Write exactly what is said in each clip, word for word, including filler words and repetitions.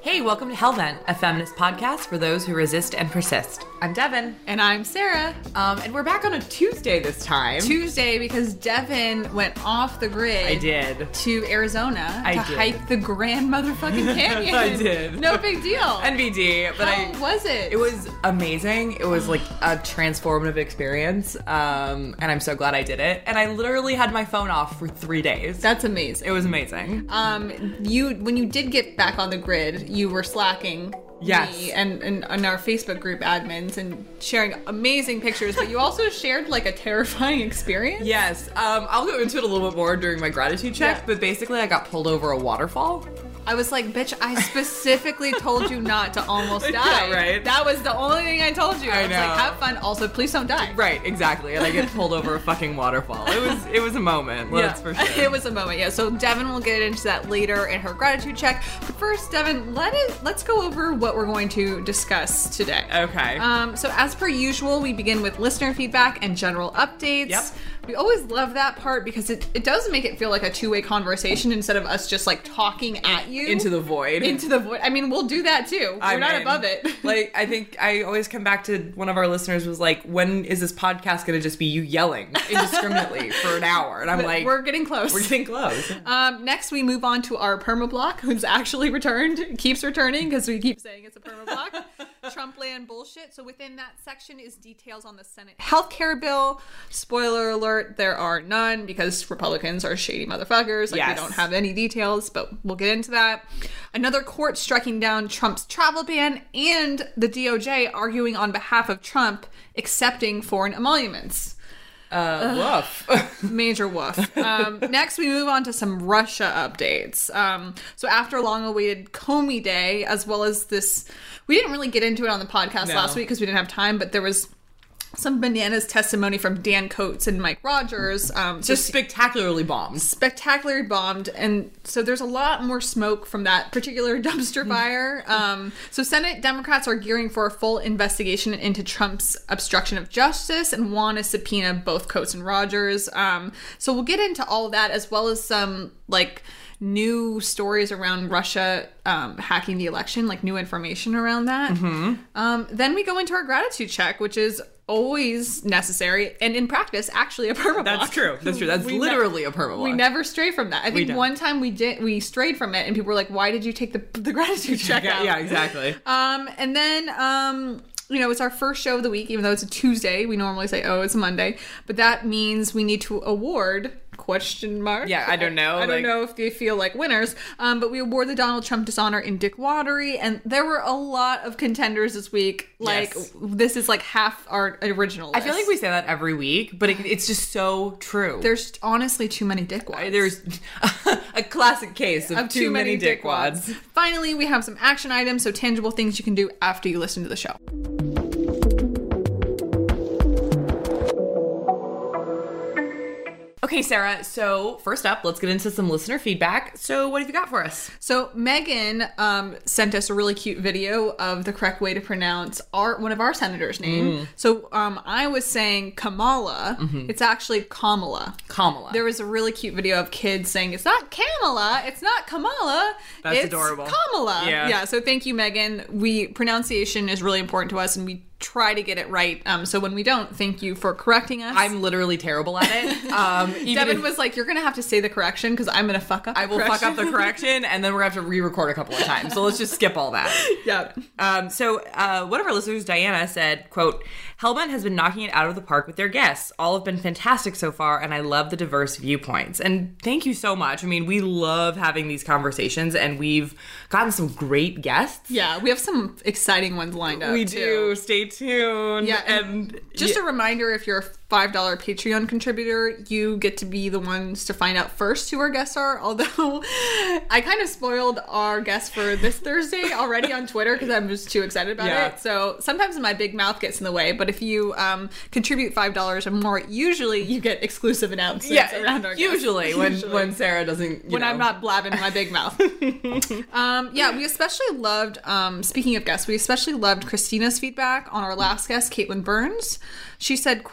Hey, welcome to Hellvent, a feminist podcast for those who resist and persist. I'm Devin. And I'm Sarah. Um, and we're back on a Tuesday this time. Tuesday because Devin went off the grid. I did. To Arizona I to did. hike the Grand Motherfucking Canyon. I did. No big deal. N B D. But How I, was it? It was amazing. It was like a transformative experience. Um, and I'm so glad I did it. And I literally had my phone off for three days. That's amazing. It was amazing. Um, you when you did get back on the grid, you were slacking Yes. me and, and, and our Facebook group admins and sharing amazing pictures, but you also shared like a terrifying experience. Yes. Um, I'll go into it a little bit more during my gratitude check, Yeah. but basically I got pulled over a waterfall. I was like, bitch, I specifically told you not to almost die. Yeah, right. That was the only thing I told you. I, I was know. like, have fun. Also, please don't die. Right, exactly. And I get pulled over a fucking waterfall. It was it was a moment, that's for sure. It was a moment, yeah. So Devin will get into that later in her gratitude check. But first, Devin, let it let's go over what we're going to discuss today. Okay. Um, so as per usual, we begin with listener feedback and general updates. Yep. We always love that part because it, it does make it feel like a two-way conversation instead of us just like talking at you. Into the void. Into the void. I mean, we'll do that too. We're I not mean, above it. Like, I think I always come back to one of our listeners was like, when is this podcast going to just be you yelling indiscriminately for an hour? And I'm But like, we're getting close. we're getting close. Um, next, we move on to our permablock, who's actually returned, keeps returning because we keep saying it's a permablock. Trumpland bullshit. So within that section is details on the Senate healthcare bill. Spoiler alert, there are none because Republicans are shady motherfuckers. Like, Yes. we don't have any details, but we'll get into that. Another court striking down Trump's travel ban, and the D O J arguing on behalf of Trump accepting foreign emoluments. Uh, woof. Major woof. Um, next, we move on to some Russia updates. Um, so after long-awaited Comey Day, as well as this, we didn't really get into it on the podcast No. last week because we didn't have time, but there was some bananas testimony from Dan Coates and Mike Rogers. Um, Just spectacularly bombed. spectacularly bombed, and so there's a lot more smoke from that particular dumpster fire. Um, so Senate Democrats are gearing for a full investigation into Trump's obstruction of justice and want to subpoena both Coates and Rogers. Um, so we'll get into all of that, as well as some like new stories around Russia um, hacking the election, like new information around that. Mm-hmm. Um, then we go into our gratitude check, which is always necessary and in practice actually a permablock. That's true. That's true. That's We ne- literally a permablock. We never stray from that. I think don't. one time we did we strayed from it and people were like, why did you take the the gratitude check yeah, out? yeah, exactly. Um and then um you know, it's our first show of the week, even though it's a Tuesday. We normally say, oh, it's a Monday. But that means we need to award, question mark. Yeah, I don't know, I, I like- don't know if they feel like winners. Um, but we award the Donald Trump dishonor in Dick Watery. And there were a lot of contenders this week. Like, Yes. this is like half our original I feel list. like we say that every week, but it, it's just so true. There's honestly too many dickwads. There's a classic case of, Of too, many dickwads. Finally, we have some action items, so tangible things you can do after you listen to the show. Okay, Sarah, so first up, let's get into some listener feedback. So what have you got for us? So Megan um, sent us a really cute video of the correct way to pronounce our one of our senators' name. So um, I was saying Kamala. It's actually Kamala. Kamala. There was a really cute video of kids saying, it's not Kamala, it's not Kamala, That's it's adorable. Kamala. Yeah. Yeah, so thank you, Megan. We pronunciation is really important to us, and we try to get it right. Um, so when we don't, thank you for correcting us. I'm literally terrible at it. Um, even Devin if- was like, you're going to have to say the correction because I'm going to fuck up the I will fuck up the correction." correction, and then we're going to have to re-record a couple of times. So let's just skip all that. Yeah. Um, so uh, one of our listeners, Diana, said, quote, Hellbent has been knocking it out of the park with their guests. All have been fantastic so far, and I love the diverse viewpoints. And thank you so much. I mean, we love having these conversations, and we've gotten some great guests. Yeah, we have some exciting ones lined up. We too. do. Stay tuned. Yeah, and and Just yeah. a reminder, if you're a five dollars Patreon contributor, you get to be the ones to find out first who our guests are. Although I kind of spoiled our guest for this Thursday already on Twitter because I'm just too excited about Yeah. it. So sometimes my big mouth gets in the way. But if you um, contribute five dollars or more, usually you get exclusive announcements yeah, around our guests. usually when Usually. when Sarah doesn't you when know. I'm not blabbing my big mouth. um, yeah, we especially loved, um, speaking of guests, we especially loved Christina's feedback on our last guest, Caitlin Burns. She said, quote, I was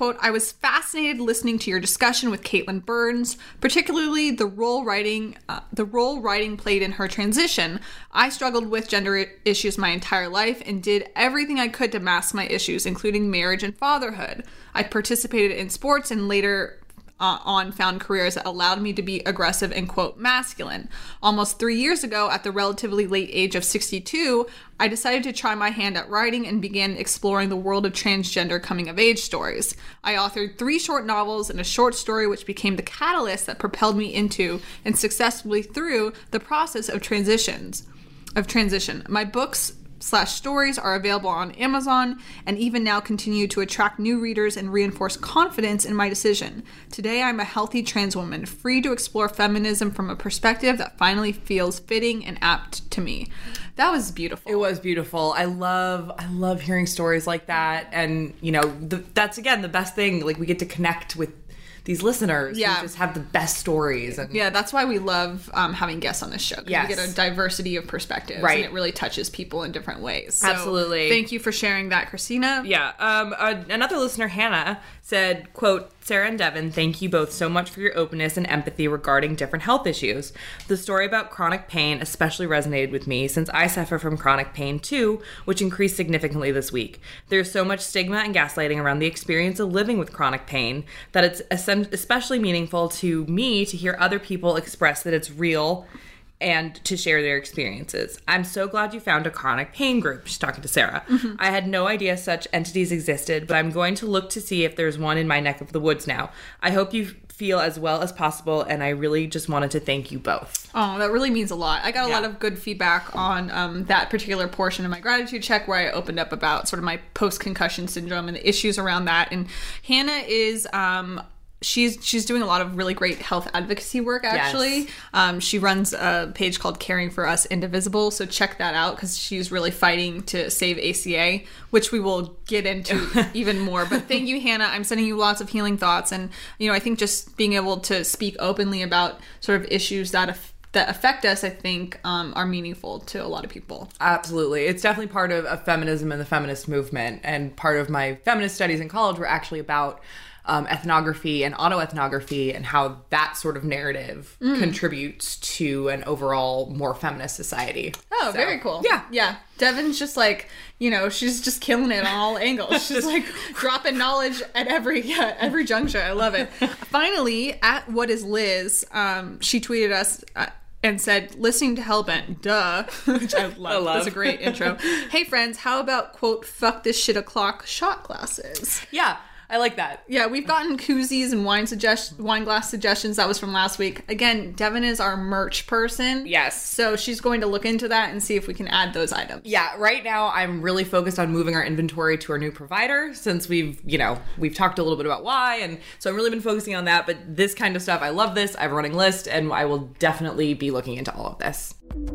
was fascinated listening to your discussion with Caitlin Burns, particularly the role writing uh, the role writing played in her transition. I struggled with gender issues my entire life and did everything I could to mask my issues, including marriage and fatherhood. I participated in sports and later Uh, on found careers that allowed me to be aggressive and, quote, masculine. Almost three years ago, at the relatively late age of sixty-two, I decided to try my hand at writing and began exploring the world of transgender coming-of-age stories. I authored three short novels and a short story, which became the catalyst that propelled me into and successfully through the process of transitions, of transition. My books slash stories are available on Amazon and even now continue to attract new readers and reinforce confidence in my decision. Today, I'm a healthy trans woman, free to explore feminism from a perspective that finally feels fitting and apt to me. That was beautiful. It was beautiful. I love, I love hearing stories like that. And, you know, the, that's, again, the best thing. Like, we get to connect with these listeners yeah. who just have the best stories. And yeah, that's why we love um, having guests on this show. Yes. We get a diversity of perspectives. Right. And it really touches people in different ways. So absolutely. Thank you for sharing that, Christina. Yeah. Um, uh, another listener, Hannah, said, quote, Sarah and Devin, thank you both so much for your openness and empathy regarding different health issues. The story about chronic pain especially resonated with me since I suffer from chronic pain too, which increased significantly this week. There's so much stigma and gaslighting around the experience of living with chronic pain that it's especially meaningful to me to hear other people express that it's real and to share their experiences. I'm so glad you found a chronic pain group. She's talking to Sarah. Mm-hmm. I had no idea such entities existed, but I'm going to look to see if there's one in my neck of the woods now. I hope you feel as well as possible, and I really just wanted to thank you both. Oh, that really means a lot. I got a yeah. lot of good feedback on um, that particular portion of my gratitude check where I opened up about sort of my post-concussion syndrome and the issues around that. And Hannah is... Um, She's she's doing a lot of really great health advocacy work, actually. Yes. Um, she runs a page called Caring for Us Indivisible, so check that out because she's really fighting to save A C A, which we will get into even more. But thank you, Hannah. I'm sending you lots of healing thoughts. And, you know, I think just being able to speak openly about sort of issues that affect that affect us, I think, um, are meaningful to a lot of people. Absolutely. It's definitely part of, of feminism and the feminist movement. And part of my feminist studies in college were actually about Um, ethnography and autoethnography and how that sort of narrative mm. contributes to an overall more feminist society. Oh, so, very cool. Yeah. Yeah. Devin's just like, you know, she's just killing it on all angles. She's like dropping knowledge at every yeah, every juncture. I love it. Finally, at What Is Liz, um, she tweeted us uh, and said, listening to Hellbent, duh, which I love. I love. That's a great intro. Hey, friends, how about, quote, fuck this shit o'clock shot glasses? Yeah. I like that. Yeah, we've gotten koozies and wine suggest wine glass suggestions. That was from last week. Again, Devin is our merch person. Yes. So she's going to look into that and see if we can add those items. Yeah, right now I'm really focused on moving our inventory to our new provider since we've, you know, we've talked a little bit about why. And so I've really been focusing on that. But this kind of stuff, I love this. I have a running list and I will definitely be looking into all of this.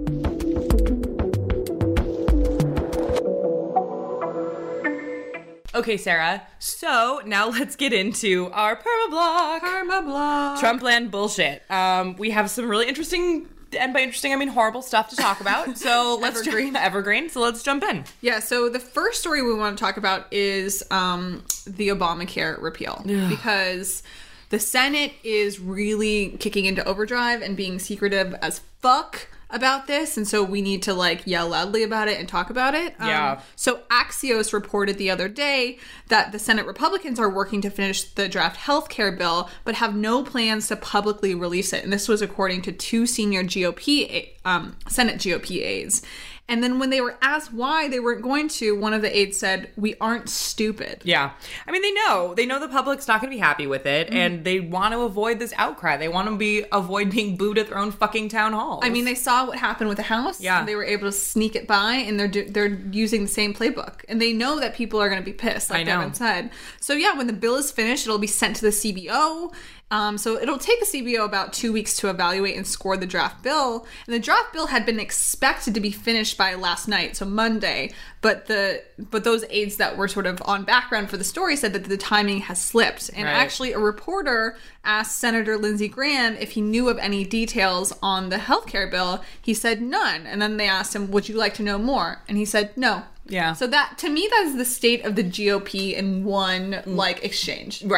Okay, Sarah, so now let's get into our permablock. Permablock. Trumpland bullshit. Um, we have some really interesting, and by interesting, I mean horrible stuff to talk about. So let's evergreen. Ju- evergreen. So let's jump in. Yeah, so the first story we want to talk about is um, the Obamacare repeal. Ugh. Because the Senate is really kicking into overdrive and being secretive as fuck about this, and so we need to like yell loudly about it and talk about it. Yeah. Um, so Axios reported the other day that the Senate Republicans are working to finish the draft healthcare bill, but have no plans to publicly release it. And this was according to two senior G O P, um, Senate G O P aides. And then when they were asked why they weren't going to, one of the aides said, "We aren't stupid." Yeah. I mean, they know. They know the public's not going to be happy with it, mm-hmm. and they want to avoid this outcry. They want to be avoid being booed at their own fucking town halls. I mean, they saw what happened with the House. Yeah. They were able to sneak it by, and they're do- they're using the same playbook. And they know that people are going to be pissed, like Devin said. So yeah, when the bill is finished, it'll be sent to the C B O. Um, so it'll take the C B O about two weeks to evaluate and score the draft bill. And the draft bill had been expected to be finished by last night, so Monday. But the but those aides that were sort of on background for the story said that the timing has slipped. And right. actually, a reporter asked Senator Lindsey Graham if he knew of any details on the healthcare bill. He said none. And then they asked him, "Would you like to know more?" And he said no. Yeah. So that, to me, that is the state of the G O P in one, like, exchange. Right.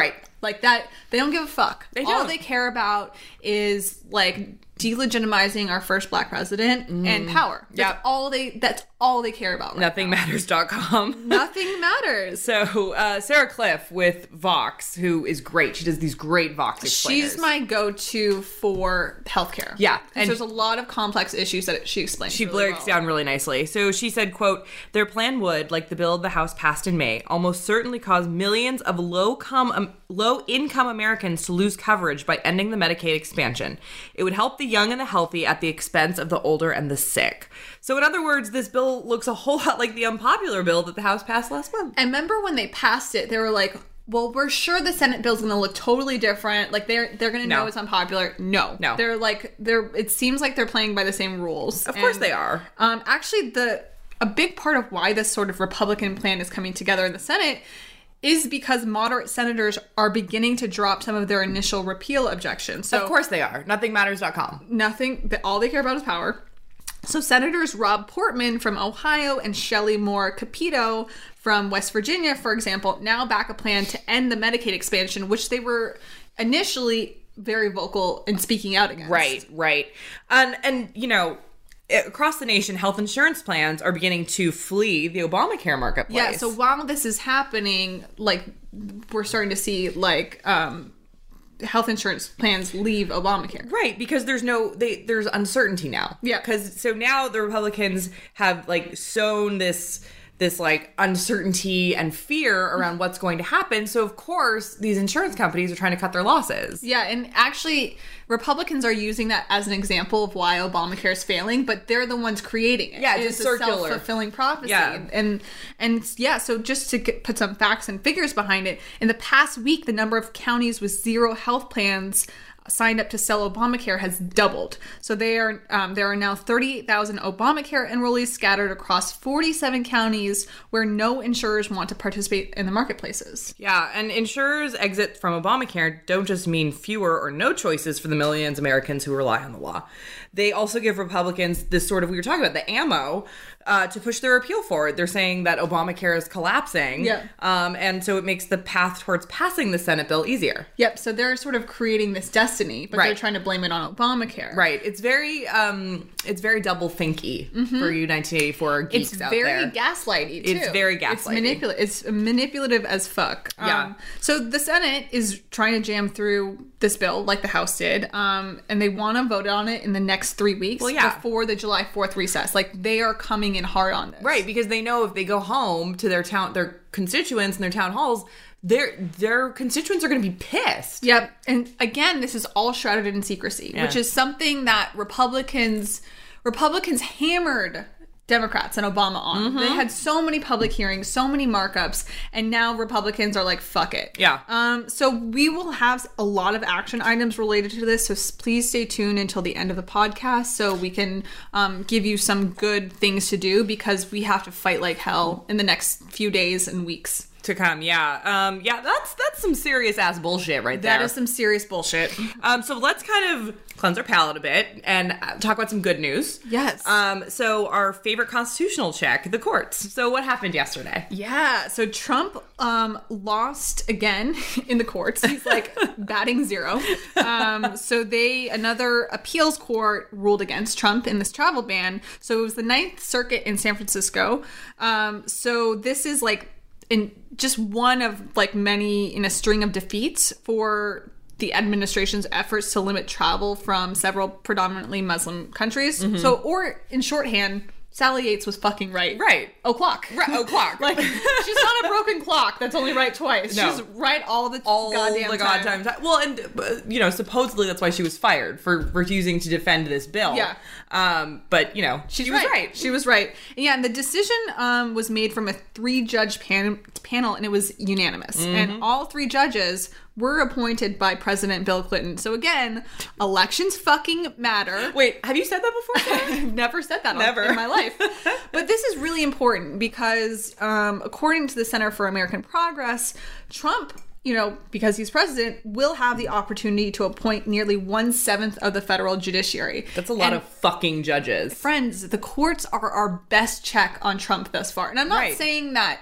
Like that, they don't give a fuck. They All don't. they care about is like delegitimizing our first black president mm. and power. That's Yep. all they that's all they care about right nothing matters dot com. Nothing matters. So uh, Sarah Cliff with Vox, who is great. She does these great Vox explainers. She's my go-to for healthcare. Yeah, and there's a lot of complex issues that she explains. She really breaks well. down really nicely. So she said, quote, their plan would, like the bill the House passed in May, almost certainly cause millions of low-com, um, low-income Americans to lose coverage by ending the Medicaid expansion. It would help the young and the healthy at the expense of the older and the sick. So in other words, this bill looks a whole lot like the unpopular bill that the House passed last month. And remember when they passed it, they were like, well, we're sure the Senate bill's going to look totally different. Like they're they're going to No. know it's unpopular. No. No. They're like they're it seems like they're playing by the same rules. Of course And, they are. Um actually the a big part of why this sort of Republican plan is coming together in the Senate is because moderate senators are beginning to drop some of their initial repeal objections. So Of course they are. nothing matters dot com. nothing, all they care about is power. So Senators Rob Portman from Ohio and Shelley Moore Capito from West Virginia, for example, now back a plan to end the Medicaid expansion, which they were initially very vocal in speaking out against. Right, right. And, and you know, across the nation, health insurance plans are beginning to flee the Obamacare marketplace. Yeah, so while this is happening, like, we're starting to see, like, um... health insurance plans leave Obamacare. Right, because there's no they there's uncertainty now. Yeah. Because so now the Republicans have like sown this this like uncertainty and fear around what's going to happen. So of course these insurance companies are trying to cut their losses. Yeah, and actually Republicans are using that as an example of why Obamacare is failing, but they're the ones creating it. Yeah, it's It's a circular. self-fulfilling prophecy. Yeah. And and yeah, so just to get, put some facts and figures behind it, in the past week, the number of counties with zero health plans signed up to sell Obamacare has doubled. So they are um, there are now thirty-eight thousand Obamacare enrollees scattered across forty-seven counties where no insurers want to participate in the marketplaces. Yeah, and insurers' exit from Obamacare don't just mean fewer or no choices for the millions of Americans who rely on the law. They also give Republicans this sort of, we were talking about, the ammo uh, to push their repeal forward. They're saying that Obamacare is collapsing. Yeah. Um, and so it makes the path towards passing the Senate bill easier. Yep, so they're sort of creating this destiny, but they're Right. trying to blame it on Obamacare. Right. It's very um it's very double thinky for you nineteen eighty-four geeks It's out very there. gaslighty, too. It's very It's, gaslighty. manipula- it's manipulative as fuck. Yeah. Um, so the Senate is trying to jam through this bill like the House did, um, and they want to vote on it in the next three weeks Well, yeah. before the July fourth recess. Like, they are coming in hard on this. Right, because they know if they go home to their town their constituents and their town halls, their their constituents are going to be pissed. Yep. And again, this is all shrouded in secrecy, Yeah. which is something that Republicans Republicans hammered Democrats and Obama on. Mm-hmm. They had so many public hearings, so many markups, and now Republicans are like, fuck it. Yeah. Um, so we will have a lot of action items related to this, so s- please stay tuned until the end of the podcast so we can um, give you some good things to do, because we have to fight like hell in the next few days and weeks. To come, yeah. Um, yeah, that's that's some serious ass bullshit right there. That is some serious bullshit. Um, so let's kind of cleanse our palate a bit and uh, talk about some good news. Yes. Um, so our favorite constitutional check, the courts. So what happened yesterday? Yeah, so Trump um, lost again in the courts. He's like batting zero. Um, so they, another appeals court ruled against Trump in this travel ban. So it was the Ninth Circuit in San Francisco. Um, so this is like in just one of like many in a string of defeats for the administration's efforts to limit travel from several predominantly Muslim countries. Mm-hmm. So, or in shorthand, Sally Yates was fucking right. Right. O'clock. Right, o'clock. Like, she's not a broken clock that's only right twice. No. She's right all the all goddamn the time. goddamn time. Well, and uh, you know, supposedly that's why she was fired for refusing to defend this bill. Yeah. Um, but you know, She's she right. was right. She was right. And yeah, and the decision um, was made from a three-judge pan- panel, and it was unanimous. Mm-hmm. And all three judges were appointed by President Bill Clinton. So again, elections fucking matter. Wait, have you said that before? Sarah? I've never said that Never. in my life. But this is really important because, um, according to the Center for American Progress, Trump, you know, because he's president, will have the opportunity to appoint nearly one-seventh of the federal judiciary. That's a lot And of fucking judges. friends, the courts are our best check on Trump thus far. And I'm not Right. saying that,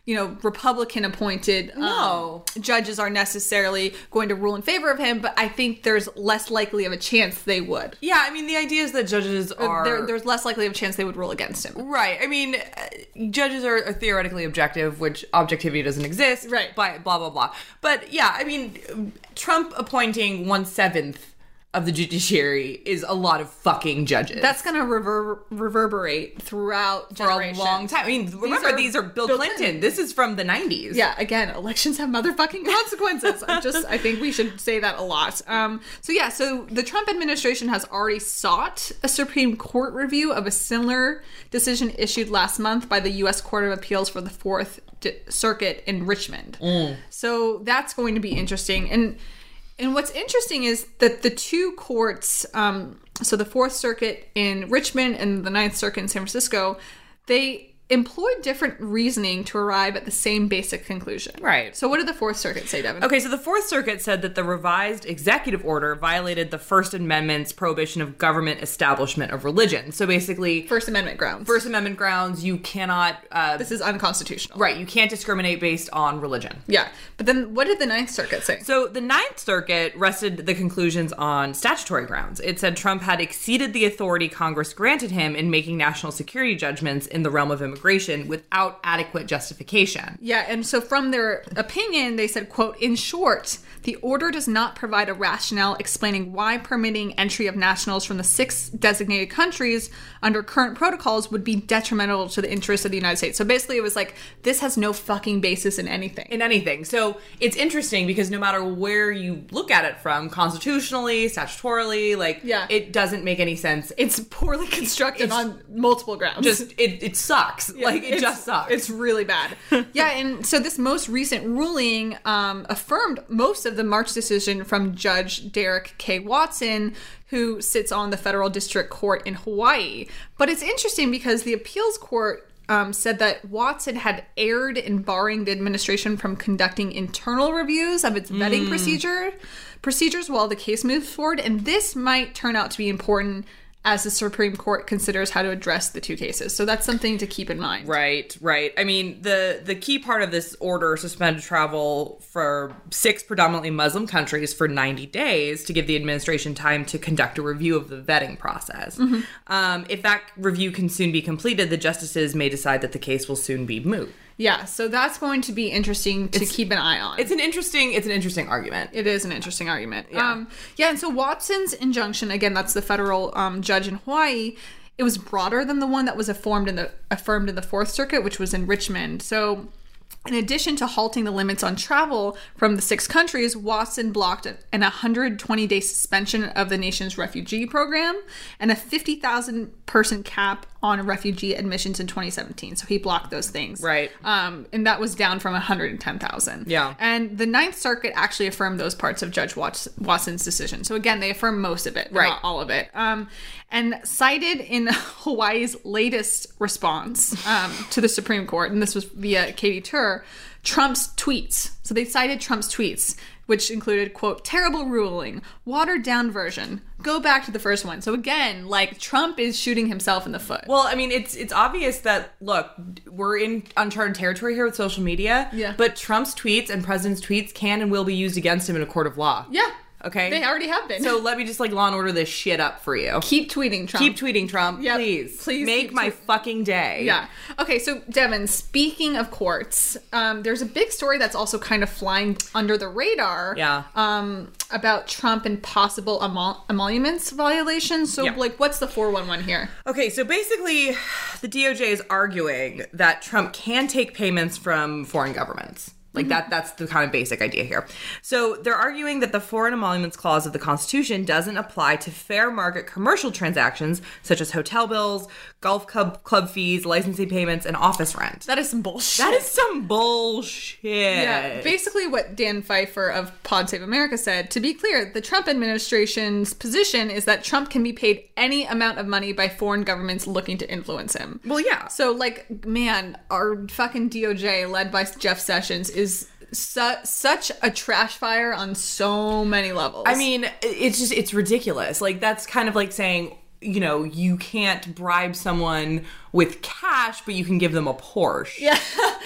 you know, Republican appointed um, No. judges are necessarily going to rule in favor of him, but I think there's less likely of a chance they would. Yeah, I mean, the idea is that judges are... There, there's less likely of a chance they would rule against him. Right. I mean, uh, judges are, are theoretically objective, which objectivity doesn't exist. Right. By blah, blah, blah. But yeah, I mean, Trump appointing one-seventh of the judiciary is a lot of fucking judges. That's going to rever- reverberate throughout for a generations. long time. I mean, remember, are these are Bill, Bill Clinton. Clinton. This is from the nineties. Yeah, again, elections have motherfucking consequences. I just, I think we should say that a lot. Um, so yeah, so the Trump administration has already sought a Supreme Court review of a similar decision issued last month by the U S Court of Appeals for the Fourth D- Circuit in Richmond. Mm. So that's going to be interesting. And And what's interesting is that the two courts, um, so the Fourth Circuit in Richmond and the Ninth Circuit in San Francisco, they employed different reasoning to arrive at the same basic conclusion. Right. So what did the Fourth Circuit say, Devin? Okay, so the Fourth Circuit said that the revised executive order violated the First Amendment's prohibition of government establishment of religion. So basically... First Amendment grounds. First Amendment grounds, you cannot... Uh, This is unconstitutional. right, you can't discriminate based on religion. Yeah. But then what did the Ninth Circuit say? So the Ninth Circuit rested the conclusions on statutory grounds. It said Trump had exceeded the authority Congress granted him in making national security judgments in the realm of immigration without adequate justification. Yeah, and so from their opinion, they said, quote, in short, the order does not provide a rationale explaining why permitting entry of nationals from the six designated countries under current protocols would be detrimental to the interests of the United States. So basically it was like, this has no fucking basis in anything. In anything. So it's interesting because no matter where you look at it from, constitutionally, statutorily, like, yeah. it doesn't make any sense. It's poorly constructed It's on multiple grounds. Just, it, it sucks. Yeah, like, it it's, just sucks. It's really bad. Yeah, and so this most recent ruling um, affirmed most of the March decision from Judge Derek K. Watson, who sits on the federal district court in Hawaii. But it's interesting because the appeals court um, said that Watson had erred in barring the administration from conducting internal reviews of its vetting mm. procedure procedures while the case moves forward. And this might turn out to be important as the Supreme Court considers how to address the two cases. So that's something to keep in mind. Right, right. I mean, the, the key part of this order suspended travel for six predominantly Muslim countries for ninety days to give the administration time to conduct a review of the vetting process. Mm-hmm. Um, if that review can soon be completed, the justices may decide that the case will soon be moot. Yeah, so that's going to be interesting to it's, keep an eye on. It's an interesting it's an interesting argument. It is an interesting argument. Yeah. Um, yeah, and so Watson's injunction, again, that's the federal um, judge in Hawaii, it was broader than the one that was affirmed in the affirmed in the Fourth Circuit, which was in Richmond. So in addition to halting the limits on travel from the six countries, Watson blocked an one hundred twenty day suspension of the nation's refugee program and a fifty thousand person cap on refugee admissions in twenty seventeen. So he blocked those things. Right. Um, and that was down from one hundred ten thousand. Yeah. And the Ninth Circuit actually affirmed those parts of Judge Watts- Watson's decision. So again, they affirmed most of it, right. not all of it. Um, and cited in Hawaii's latest response um, to the Supreme Court, and this was via Katie Tur, Trump's tweets. So they cited Trump's tweets, which included, quote, terrible ruling, watered down version, go back to the first one. So again, like, Trump is shooting himself in the foot. Well, I mean, it's it's obvious that, look, we're in uncharted territory here with social media. Yeah. But Trump's tweets and president's tweets can and will be used against him in a court of law. Yeah. Okay? They already have been. So let me just, like, Law and Order this shit up for you. Keep tweeting Trump. Keep tweeting Trump, Yep. please. Please Make keep my tweet- fucking day. Yeah. Okay, so Devin, speaking of courts, um, there's a big story that's also kind of flying under the radar. Yeah. Um, about Trump and possible emol- emoluments violations. So, Yeah. like, what's the four one one here? Okay, so basically, the D O J is arguing that Trump can take payments from foreign governments. Like, that that's the kind of basic idea here. So they're arguing that the Foreign Emoluments Clause of the Constitution doesn't apply to fair market commercial transactions, such as hotel bills, golf club, club fees, licensing payments, and office rent. That is some bullshit. That is some bullshit. Yeah, basically what Dan Pfeiffer of Pod Save America said, to be clear, the Trump administration's position is that Trump can be paid any amount of money by foreign governments looking to influence him. Well, yeah. So, like, man, our fucking D O J, led by Jeff Sessions, is su- such a trash fire on so many levels. I mean, it's just, it's ridiculous. Like, that's kind of like saying, you know, you can't bribe someone with cash, but you can give them a Porsche. Yeah.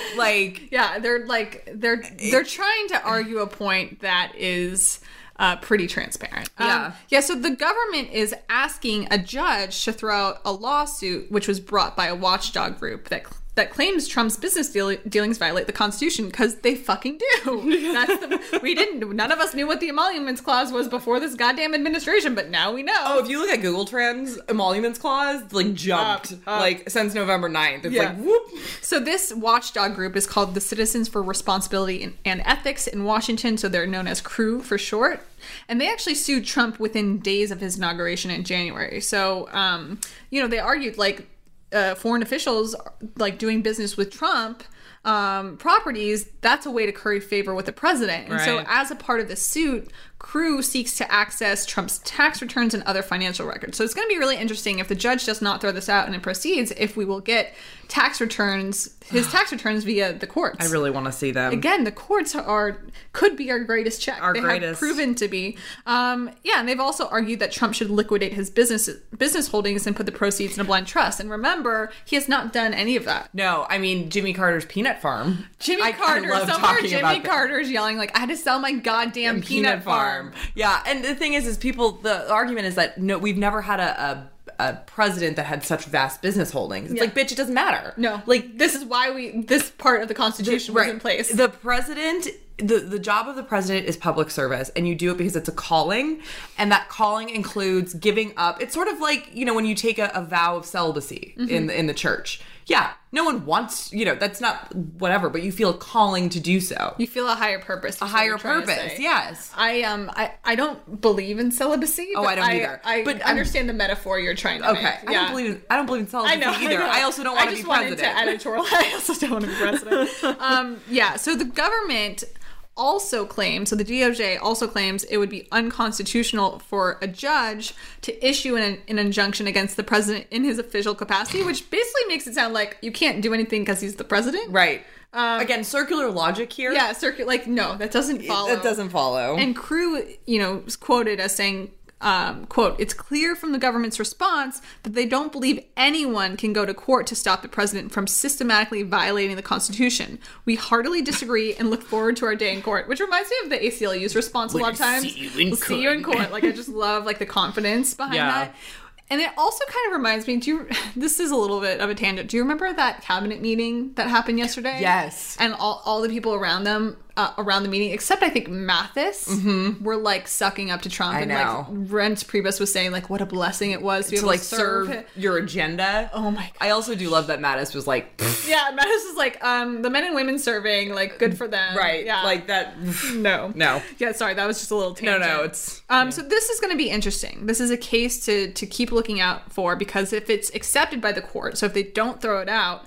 Like, yeah, they're like they're they're trying to argue a point that is uh, pretty transparent. Yeah. Um, yeah. So the government is asking a judge to throw out a lawsuit, which was brought by a watchdog group that. that claims Trump's business deal- dealings violate the Constitution, because they fucking do. That's the, we didn't. None of us knew what the emoluments clause was before this goddamn administration, but now we know. Oh, if you look at Google Trends, emoluments clause, like, jumped. Up, up. Like, since November ninth. It's Yeah. like, whoop. So this watchdog group is called the Citizens for Responsibility and Ethics in Washington, so they're known as CREW for short. And they actually sued Trump within days of his inauguration in January. So, um, you know, they argued, like, Uh, foreign officials like doing business with Trump um, properties, that's a way to curry favor with the president. And so Right. as a part of the suit, CREW seeks to access Trump's tax returns and other financial records. So it's going to be really interesting if the judge does not throw this out and it proceeds, if we will get tax returns, his tax returns via the courts. I really want to see them. Again, the courts are could be our greatest check. Our they greatest. have proven to be. Um, yeah, and they've also argued that Trump should liquidate his business business holdings and put the proceeds in a blind trust. And remember, he has not done any of that. No, I mean, Jimmy Carter's peanut farm. Jimmy I- I Carter, love somewhere talking Jimmy about that. Carter's yelling like, "I had to sell my goddamn peanut, farm." Yeah, and the thing is, is people, the argument is that no, we've never had a, a a president that had such vast business holdings. It's Yeah. like, bitch, it doesn't matter. No, like this is why we this part of the Constitution was in place. The president, the, the job of the president is public service, and you do it because it's a calling, and that calling includes giving up. It's sort of like, you know, when you take a, a vow of celibacy Mm-hmm. in in the church. Yeah, no one wants, you know, that's not whatever, but you feel a calling to do so. You feel a higher purpose. is A what higher you're trying to purpose, say. yes. I um I, I don't believe in celibacy. Oh, but I don't either. I But I'm- understand the metaphor you're trying to Okay, make. I Yeah. don't believe in, I don't believe in I celibacy know either. I, know. I also don't want I to just be wanted president. to editorial. I also don't want to be president. um, yeah. So the government also claims, so the D O J also claims it would be unconstitutional for a judge to issue an, an injunction against the president in his official capacity, which basically makes it sound like you can't do anything because he's the president. Right. Um, Again, circular logic here. Yeah, circuit. Like, no, that doesn't follow. That doesn't follow. And CREW, you know, was quoted as saying, um, quote, "It's clear from the government's response that they don't believe anyone can go to court to stop the president from systematically violating the Constitution. We heartily disagree and look forward to our day in court," which reminds me of the A C L U's response a lot of times. See you in We'll see you in court. court. Like, I just love, like, the confidence behind Yeah. that. And it also kind of reminds me, do you, this is a little bit of a tangent. Do you remember that cabinet meeting that happened yesterday? Yes. And all, all the people around them, uh, around the meeting, except I think Mathis, were like sucking up to Trump. I and know. like Reince Priebus was saying like what a blessing it was to be to able like to serve. serve your agenda. Oh my God. I also do love that Mattis was like, pfft, Yeah, Mathis is like, um, the men and women serving, like good for them. right, Yeah. like that. no. No. Yeah, sorry, that was just a little No, tangent. no, it's Um, so this is going to be interesting. This is a case to to keep looking out for, because if it's accepted by the court, so if they don't throw it out,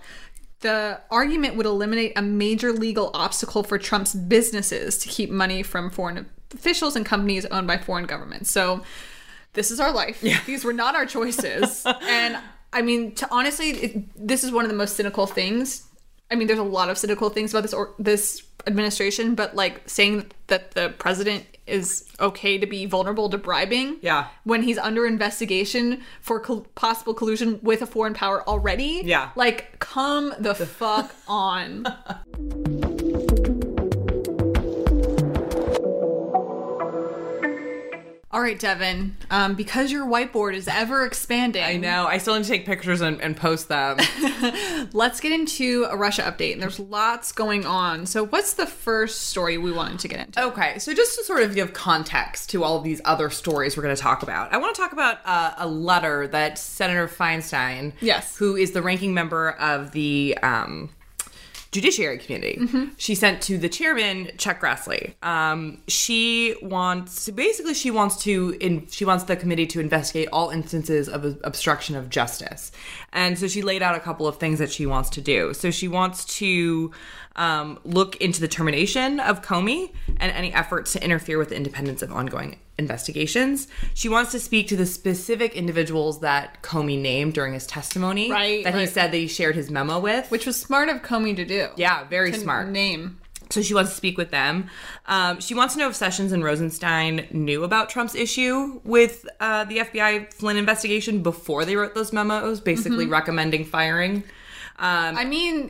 the argument would eliminate a major legal obstacle for Trump's businesses to keep money from foreign officials and companies owned by foreign governments. So this is our life. Yeah. These were not our choices. And I mean, to honestly, it, this is one of the most cynical things. I mean, there's a lot of cynical things about this or this administration, but like saying that the president is okay to be vulnerable to bribing, Yeah. when he's under investigation for col- possible collusion with a foreign power already, Yeah. like come the fuck on. All right, Devin, um, because your whiteboard is ever expanding. I know. I still need to take pictures and, and post them. Let's get into a Russia update. And there's lots going on. So what's the first story we wanted to get into? Okay, so just to sort of give context to all of these other stories we're going to talk about, I want to talk about uh, a letter that Senator Feinstein, Yes. who is the ranking member of the um, Judiciary Committee, Mm-hmm. she sent to the chairman, Chuck Grassley. Um, she wants, basically, she wants to, in, she wants the committee to investigate all instances of obstruction of justice, and so she laid out a couple of things that she wants to do. So she wants to um, look into the termination of Comey and any efforts to interfere with the independence of ongoing investigations. She wants to speak to the specific individuals that Comey named during his testimony, Right, that he right. said that he shared his memo with. Which was smart of Comey to do. Yeah, very To smart. Name. So she wants to speak with them. Um, she wants to know if Sessions and Rosenstein knew about Trump's issue with uh, the F B I Flynn investigation before they wrote those memos, basically Mm-hmm. recommending firing. Um, I mean,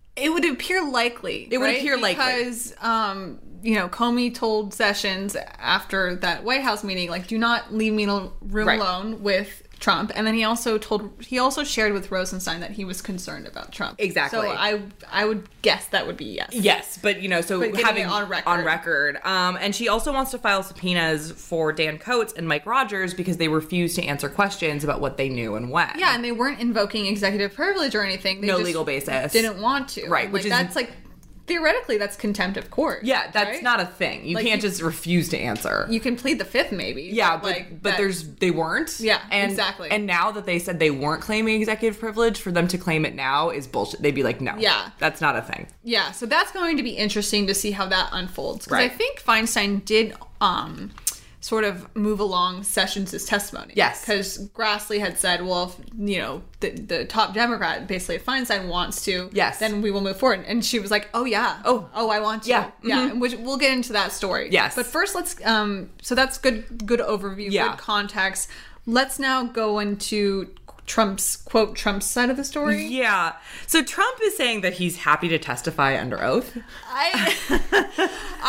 It would appear likely. It would right? appear likely. Because, um, you know, Comey told Sessions after that White House meeting, like, do not leave me in a room Right. alone with Trump. And then he also told, he also shared with Rosenstein that he was concerned about Trump. Exactly. So I I would guess that would be yes. Yes, but, you know, so But getting having it on record. On record. Um, and she also wants to file subpoenas for Dan Coates and Mike Rogers because they refused to answer questions about what they knew and when. Yeah, and they weren't invoking executive privilege or anything. They No just legal basis. Didn't want to. Right, Like, which is- that's like, theoretically, that's contempt of court. Yeah, that's right? not a thing. You Like, can't you- just refuse to answer. You can plead the fifth, maybe. Yeah, but, like, but that- there's they weren't. Yeah, and, exactly. And now that they said they weren't claiming executive privilege, for them to claim it now is bullshit. They'd be like, no, Yeah. that's not a thing. Yeah, so that's going to be interesting to see how that unfolds. Because Right. I think Feinstein did um, sort of move along Sessions' testimony. Yes. Because Grassley had said, well, if, you know, the, the top Democrat, basically, if Feinstein wants to, Yes. then we will move forward. And she was like, oh, yeah. Oh. Oh, I want to. Yeah. Yeah, Mhm. and which we'll get into that story. Yes. But first, let's, um, so that's good, good overview, Yeah. good context. Let's now go into Trump's, quote, Trump's side of the story. Yeah. So Trump is saying that he's happy to testify under oath. I,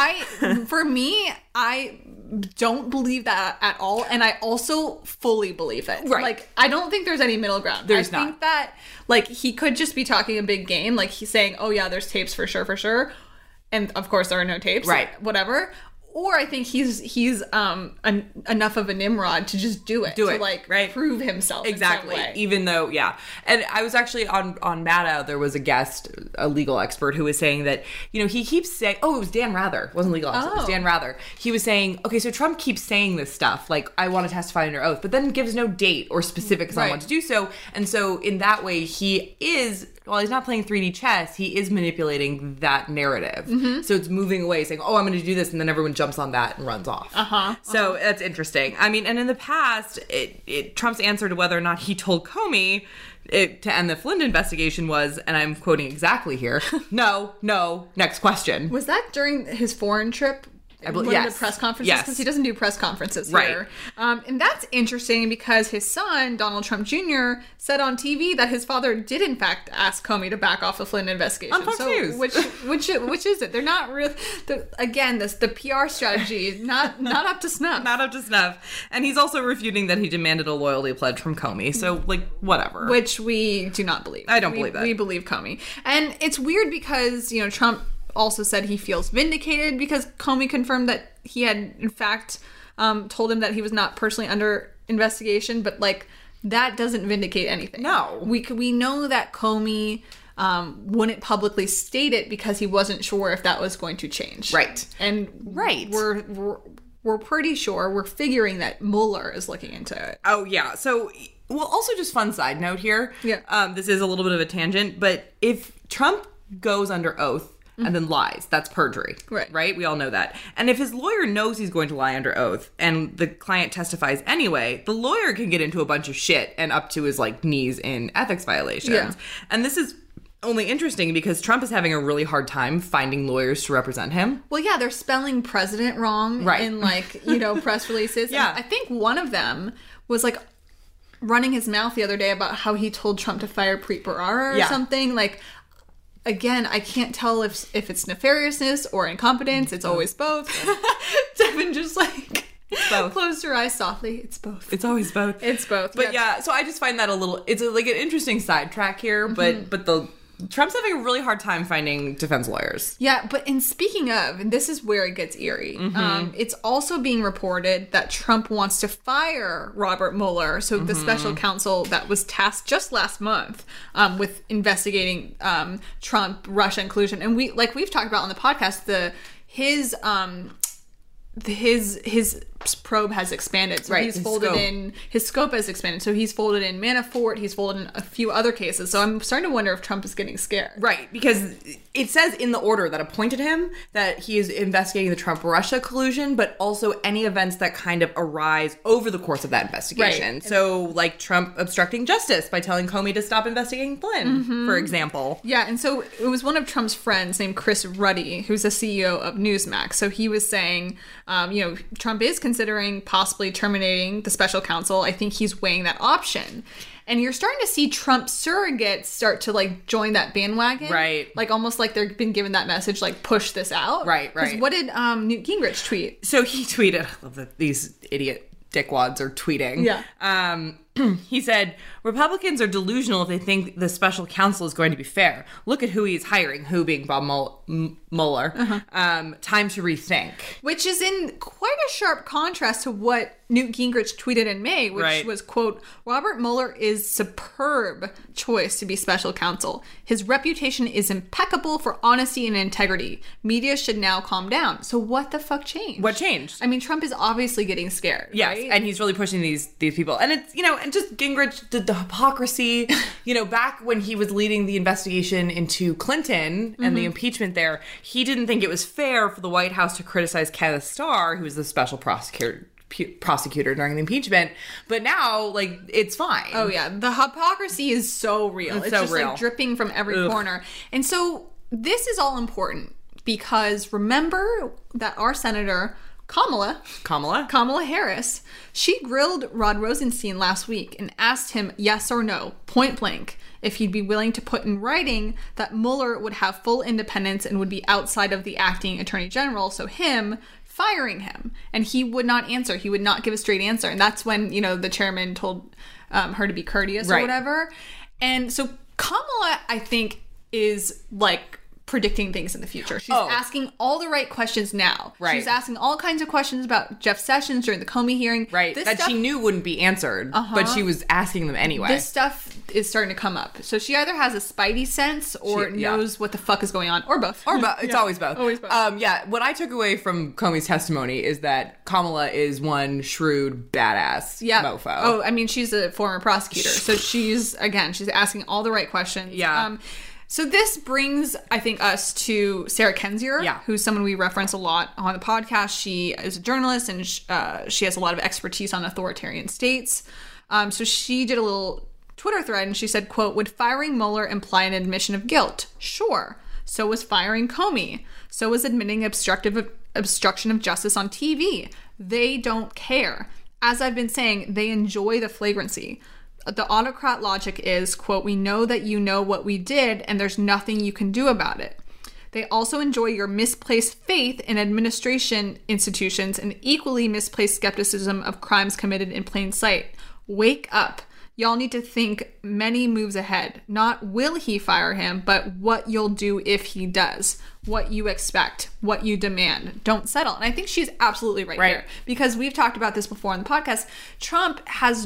I, for me, I don't believe that at all, and I also fully believe it. Right. Like, I don't think there's any middle ground. There's I not. think that, like, he could just be talking a big game, like he's saying, "Oh yeah, there's tapes for sure, for sure," and of course there are no tapes, Right. Whatever. Or I think he's he's um en- enough of a Nimrod to just do it, Do to it, like right. prove himself Exactly. In some way. Even though, yeah. And I was actually on on Maddow, there was a guest, a legal expert, who was saying that, you know, he keeps saying, oh, it was Dan Rather. It wasn't legal expert. It was Oh. Dan Rather. He was saying, okay, so Trump keeps saying this stuff, like, I want to testify under oath, but then gives no date or specifics on Right. when to do so. And so in that way, he is, while he's not playing three D chess, he is manipulating that narrative. Mm-hmm. So it's moving away, saying, oh, I'm going to do this, and then everyone jumps on that and runs off. Uh-huh. So that's interesting. I mean, and in the past, it, it, Trump's answer to whether or not he told Comey it, to end the Flynn investigation was, and I'm quoting exactly here, no, no, next question. Was that during his foreign trip? I bel- One yes. of the press conferences? Yes. Because he doesn't do press conferences Right. here. Um, and that's interesting because his son, Donald Trump Junior, said on T V that his father did in fact ask Comey to back off the Flynn investigation. On Fox so News. which which which is it? They're not real. The, again, this the P R strategy not not up to snuff. Not up to snuff. And he's also refuting that he demanded a loyalty pledge from Comey. So, like, whatever. Which we do not believe. I don't We- believe that. We believe Comey. And it's weird because, you know, Trump also said he feels vindicated because Comey confirmed that he had, in fact, um, told him that he was not personally under investigation. But, like, that doesn't vindicate anything. No. We, c- we know that Comey um, wouldn't publicly state it because he wasn't sure if that was going to change. Right. And Right. we're... we're we're pretty sure, we're figuring that Mueller is looking into it. Oh, yeah. So, well, also just fun side note here. Yeah. Um, this is a little bit of a tangent, but if Trump goes under oath and then lies, that's perjury. Right. Right? We all know that. And if his lawyer knows he's going to lie under oath and the client testifies anyway, the lawyer can get into a bunch of shit and up to his, like, knees in ethics violations. Yeah. And this is only interesting because Trump is having a really hard time finding lawyers to represent him. Well, yeah, they're spelling president wrong Right. in, like, you know, press releases. Yeah. And I think one of them was, like, running his mouth the other day about how he told Trump to fire Preet Bharara or Yeah. something. Like, again, I can't tell if if it's nefariousness or incompetence. It's always both. Devin just, like, both. closed her eyes softly. It's both. It's always both. It's both. But yeah, so I just find that a little, it's a, like an interesting sidetrack here, but Mm-hmm. but the Trump's having a really hard time finding defense lawyers. Yeah, but in speaking of, and this is where it gets eerie, Mm-hmm. um, it's also being reported that Trump wants to fire Robert Mueller, so the Mm-hmm. special counsel that was tasked just last month um, with investigating um, Trump Russia collusion. And we, like we've talked about on the podcast, the his um, the- his his probe has expanded. So Right, he's his folded scope. in, his scope has expanded. So he's folded in Manafort, he's folded in a few other cases. So I'm starting to wonder if Trump is getting scared. Right, because it says in the order that appointed him that he is investigating the Trump-Russia collusion, but also any events that kind of arise over the course of that investigation. Right. So, like Trump obstructing justice by telling Comey to stop investigating Flynn, Mm-hmm. for example. Yeah, and so it was one of Trump's friends named Chris Ruddy, who's the C E O of Newsmax. So he was saying, um, you know, Trump is considering possibly terminating the special counsel. I think he's weighing that option. And you're starting to see Trump surrogates start to like join that bandwagon. Right. Like almost like they've been given that message, like push this out. Right, 'Cause right. what did um, Newt Gingrich tweet? So he tweeted, I love that these idiot dickwads are tweeting. Yeah. Um, he said, Republicans are delusional if they think the special counsel is going to be fair. Look at who he's hiring, who being Bob Mull- M- Mueller. Uh-huh. Um, time to rethink. Which is in quite a sharp contrast to what Newt Gingrich tweeted in May, which Right. was, quote, Robert Mueller is superb choice to be special counsel. His reputation is impeccable for honesty and integrity. Media should now calm down. So what the fuck changed? What changed? I mean, Trump is obviously getting scared, Yes, right? and he's really pushing these these people. And it's, you know, and just Gingrich did the hypocrisy, you know, back when he was leading the investigation into Clinton and Mm-hmm. the impeachment there, he didn't think it was fair for the White House to criticize Kenneth Starr, who was the special prosecutor pu- prosecutor during the impeachment. But now, like, it's fine. Oh yeah, the hypocrisy is so real. It's It's, so just real. like dripping from every Ugh. corner. And so this is all important because remember that our senator Kamala, Kamala? Kamala Harris, she grilled Rod Rosenstein last week and asked him yes or no, point blank, if he'd be willing to put in writing that Mueller would have full independence and would be outside of the acting attorney general, so him firing him. And he would not answer. He would not give a straight answer. And that's when, you know, the chairman told um, her to be courteous or Right. whatever. And so Kamala, I think, is like predicting things in the future. She's Oh. asking all the right questions now. Right. She's asking all kinds of questions about Jeff Sessions during the Comey hearing. Right. This that stuff, she knew wouldn't be answered, but she was asking them anyway. This stuff is starting to come up. So she either has a spidey sense or She- yeah. knows what the fuck is going on, or both. Or both. It's Yeah. always both. Always both. Um, yeah. What I took away from Comey's testimony is that Kamala is one shrewd, badass Yeah. mofo. Oh, I mean, she's a former prosecutor. So she's, again, she's asking all the right questions. Yeah. Um, so this brings, I think, us to Sarah Kendzior, Yeah. who's someone we reference a lot on the podcast. She is a journalist and sh- uh, she has a lot of expertise on authoritarian states. Um, so she did a little Twitter thread and she said, quote, would firing Mueller imply an admission of guilt? Sure. So was firing Comey. So was admitting obstructive obstruction of justice on T V. They don't care. As I've been saying, they enjoy the flagrancy. The autocrat logic is, quote, we know that you know what we did and there's nothing you can do about it. They also enjoy your misplaced faith in administration institutions and equally misplaced skepticism of crimes committed in plain sight. Wake up. Y'all need to think many moves ahead. Not will he fire him, but what you'll do if he does. What you expect. What you demand. Don't settle. And I think she's absolutely right, Right. here. Because we've talked about this before on the podcast. Trump has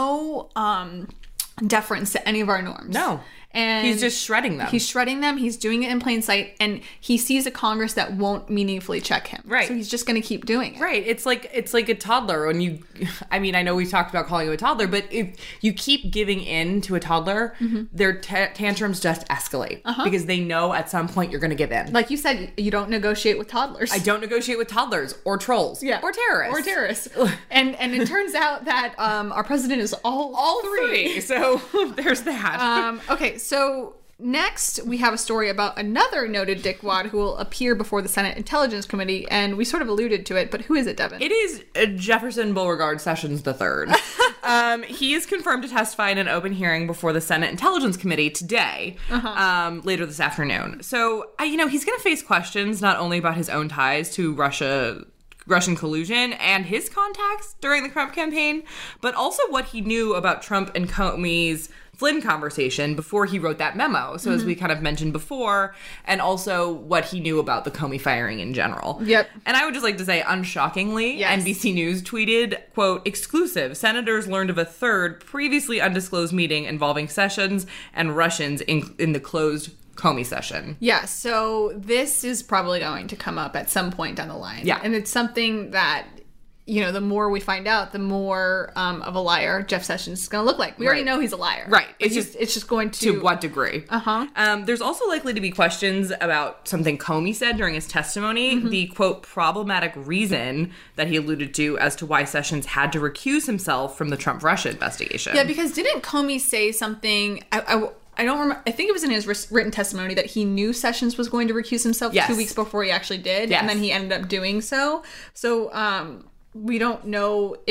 no um, deference to any of our norms. No. And He's just shredding them. He's shredding them. He's doing it in plain sight. And he sees a Congress that won't meaningfully check him. Right. So he's just going to keep doing it. Right. It's like it's like a toddler when you I mean, I know we've talked about calling him a toddler, but if you keep giving in to a toddler, their ta tantrums just escalate because they know at some point you're going to give in. Like you said, you don't negotiate with toddlers. I don't negotiate with toddlers or trolls Yeah. or terrorists. Or terrorists. and and it turns out that um, our president is all, All three. So there's that. Um, okay, so next we have a story about another noted dickwad who will appear before the Senate Intelligence Committee, and we sort of alluded to it, but who is it, Devin? It is uh, Jefferson Beauregard Sessions the third. um, he is confirmed to testify in an open hearing before the Senate Intelligence Committee today, um, later this afternoon. So, I, you know, he's going to face questions not only about his own ties to Russia, Russian collusion and his contacts during the Trump campaign, but also what he knew about Trump and Comey's Flynn conversation before he wrote that memo. So as we kind of mentioned before, and also what he knew about the Comey firing in general. Yep. And I would just like to say, unshockingly, Yes. N B C News tweeted, quote, exclusive, senators learned of a third previously undisclosed meeting involving Sessions and Russians in, in the closed Comey session. Yeah, so this is probably going to come up at some point down the line. Yeah. And it's something that, you know, the more we find out, the more um, of a liar Jeff Sessions is going to look like. We already Right. know he's a liar. Right. But It's he's- just- it's just going to... To what degree? Uh-huh. Um, there's also likely to be questions about something Comey said during his testimony, Mm-hmm. the, quote, problematic reason that he alluded to as to why Sessions had to recuse himself from the Trump-Russia investigation. Yeah, because didn't Comey say something... I, I, I don't remember. I think it was in his wris- written testimony that he knew Sessions was going to recuse himself Yes. two weeks before he actually did. Yes. And then he ended up doing so. So um, we don't know if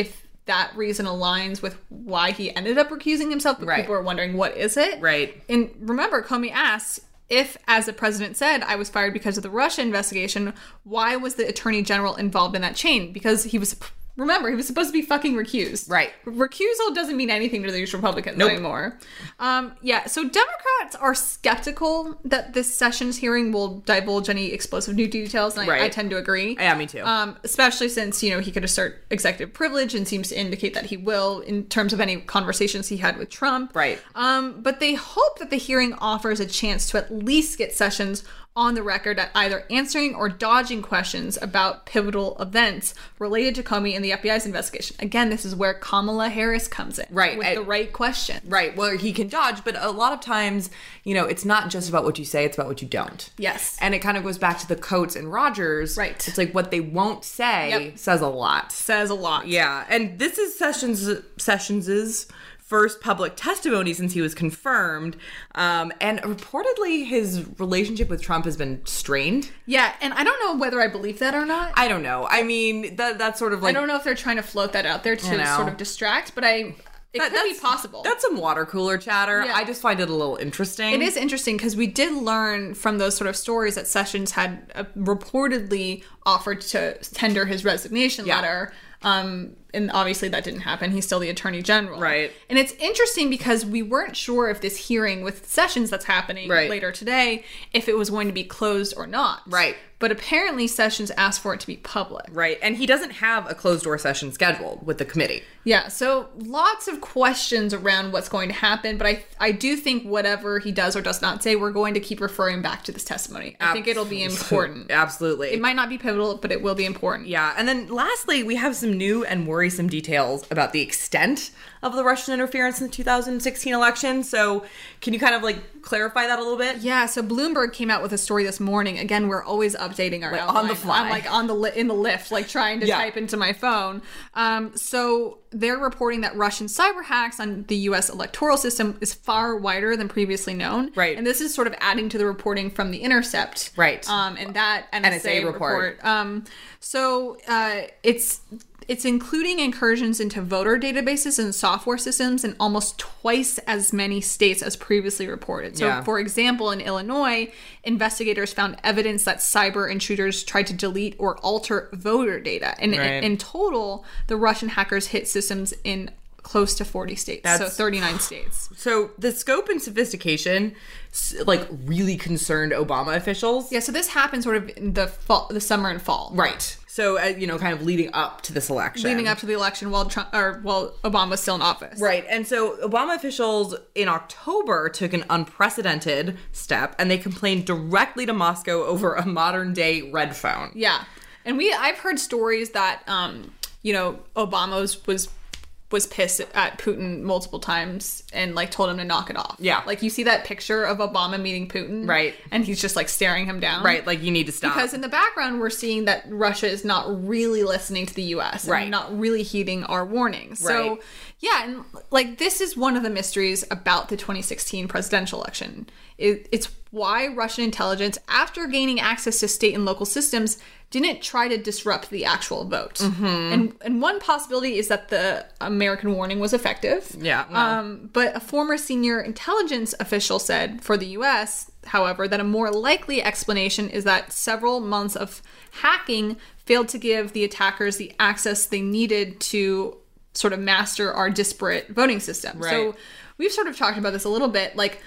that reason aligns with why he ended up recusing himself, but right. people are wondering, what is it? Right. And remember, Comey asks, if, as the president said, I was fired because of the Russia investigation, why was the attorney general involved in that chain? Because he was, remember, he was supposed to be fucking recused. Right. Recusal doesn't mean anything to these Republicans nope. anymore. Um, yeah, so Democrats are skeptical that this Sessions hearing will divulge any explosive new details, and I, right. I tend to agree. Yeah, me too. Um, especially since, you know, he could assert executive privilege and seems to indicate that he will in terms of any conversations he had with Trump. Right. Um, but they hope that the hearing offers a chance to at least get Sessions on the record at either answering or dodging questions about pivotal events related to Comey and the F B I's investigation. Again, this is where Kamala Harris comes in. Right. With I, the right question. Right. Well, he can dodge, but a lot of times, you know, it's not just about what you say, it's about what you don't. Yes. And it kind of goes back to the Coates and Rogers. Right. It's like what they won't say Yep. says a lot. Says a lot. Yeah. And this is Sessions Sessions's first public testimony since he was confirmed. Um, and reportedly his relationship with Trump has been strained. Yeah, and I don't know whether I believe that or not. I don't know. I mean, that that's sort of like... I don't know if they're trying to float that out there to You know. sort of distract, but I... It that, could be possible. That's some water cooler chatter. Yeah. I just find it a little interesting. It is interesting because we did learn from those sort of stories that Sessions had uh, reportedly offered to tender his resignation Yeah. letter. Um, and obviously that didn't happen. He's still the attorney general. Right. And it's interesting because we weren't sure if this hearing with Sessions that's happening Right. later today, if it was going to be closed or not. Right. But apparently Sessions asked for it to be public. Right. And he doesn't have a closed door session scheduled with the committee. Yeah, so lots of questions around what's going to happen, but I I do think whatever he does or does not say, we're going to keep referring back to this testimony. I think it'll be important. Absolutely. It might not be pivotal, but it will be important. Yeah. And then lastly, we have some new and worrisome details about the extent of the Russian interference in the two thousand sixteen election. So can you kind of like clarify that a little bit? Yeah, so Bloomberg came out with a story this morning. Again, we're always updating our Like, outline. on the fly. I'm like on the li- in the lift, like trying to Yeah. type into my phone. Um, so they're reporting that Russian cyber hacks on the U S electoral system is far wider than previously known. Right. And this is sort of adding to the reporting from The Intercept. Right. Um, and that N S A, N S A report. report. Um, so uh, it's it's including incursions into voter databases and software systems in almost twice as many states as previously reported. So, Yeah. for example, in Illinois, investigators found evidence that cyber intruders tried to delete or alter voter data. And Right. in, in total, the Russian hackers hit systems in close to forty states. So That's- thirty-nine states. So the scope and sophistication, s- like, really concerned Obama officials. Yeah, so this happened sort of in the fall, the summer and fall. Right. So, uh, you know, kind of leading up to this election. Leading up to the election while Trump, or while Obama was still in office. Right. And so Obama officials in October took an unprecedented step and they complained directly to Moscow over a modern day red phone. Yeah. And we I've heard stories that um, you know, Obama's was was pissed at Putin multiple times and like told him to knock it off. Yeah. Like you see that picture of Obama meeting Putin. Right. And he's just like staring him down. Right. Like, you need to stop. Because in the background, we're seeing that Russia is not really listening to the U S and Right. not really heeding our warnings. Right. So, yeah, and like this is one of the mysteries about the twenty sixteen presidential election. It, it's why Russian intelligence, after gaining access to state and local systems, didn't try to disrupt the actual vote. Mm-hmm. And and one possibility is that the American warning was effective. Yeah, well. Um, but a former senior intelligence official said for the U S, however, that a more likely explanation is that several months of hacking failed to give the attackers the access they needed to sort of master our disparate voting system. Right. So we've sort of talked about this a little bit, like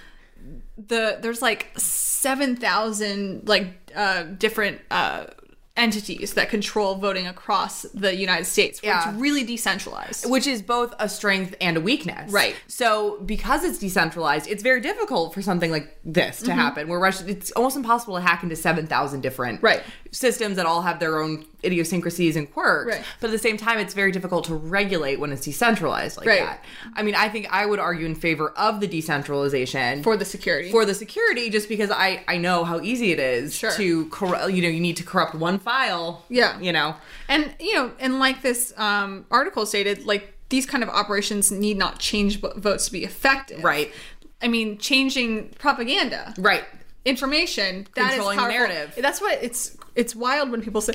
the there's like seven thousand like uh, different uh, entities that control voting across the United States. Where Yeah. It's really decentralized. Which is both a strength and a weakness. Right. So because it's decentralized, it's very difficult for something like this to happen, where Russia, it's almost impossible to hack into seven thousand different Right. systems that all have their own idiosyncrasies and quirks. Right. But at the same time, it's very difficult to regulate when it's decentralized like Right. that. I mean, I think I would argue in favor of the decentralization. For the security. for the security, just because I, I know how easy it is Sure. to corrupt, you know, you need to corrupt one file. Yeah. You know. And, you know, and like this um, article stated, like, these kind of operations need not change vo- votes to be effective. Right. I mean, changing propaganda. Right. Information. That Controlling is the powerful. narrative. That's what it's, it's wild when people say,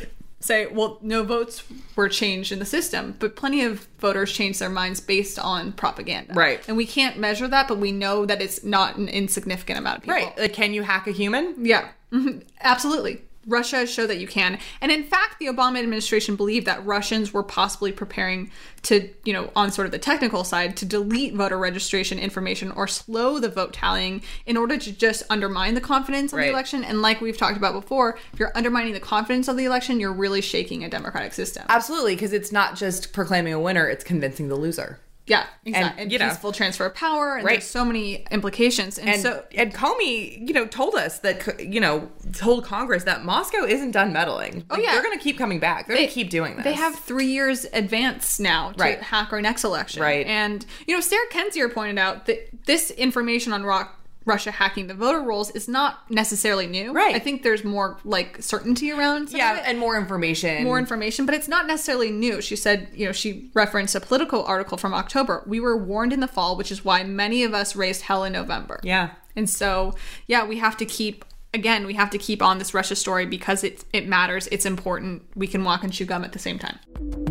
say, well, no votes were changed in the system, but plenty of voters changed their minds based on propaganda. Right. And we can't measure that, but we know that it's not an insignificant amount of people. Right. Like, can you hack a human? Yeah. Mm-hmm. Absolutely. Russia showed that you can. And in fact, the Obama administration believed that Russians were possibly preparing to, you know, on sort of the technical side, to delete voter registration information or slow the vote tallying in order to just undermine the confidence of right. the election. And like we've talked about before, if you're undermining the confidence of the election, you're really shaking a democratic system. Absolutely, because it's not just proclaiming a winner, it's convincing the loser. Yeah, exactly. And, and you know, peaceful transfer of power, and right. there's so many implications. And, and so, and Comey, you know, told us that, you know, told Congress that Moscow isn't done meddling. Oh like, yeah, they're going to keep coming back. They're going to keep doing this. They have three years advance now to right. hack our next election. Right. And you know, Sarah Kendzior pointed out that this information on rock. Russia hacking the voter rolls is not necessarily new. Right. I think there's more like certainty around some yeah, of it. and more information. More information, but it's not necessarily new. She said, you know, she referenced a Politico article from October. We were warned in the fall, which is why many of us raised hell in November. Yeah. And so, yeah, we have to keep, again, we have to keep on this Russia story because it, it matters. It's important. We can walk and chew gum at the same time.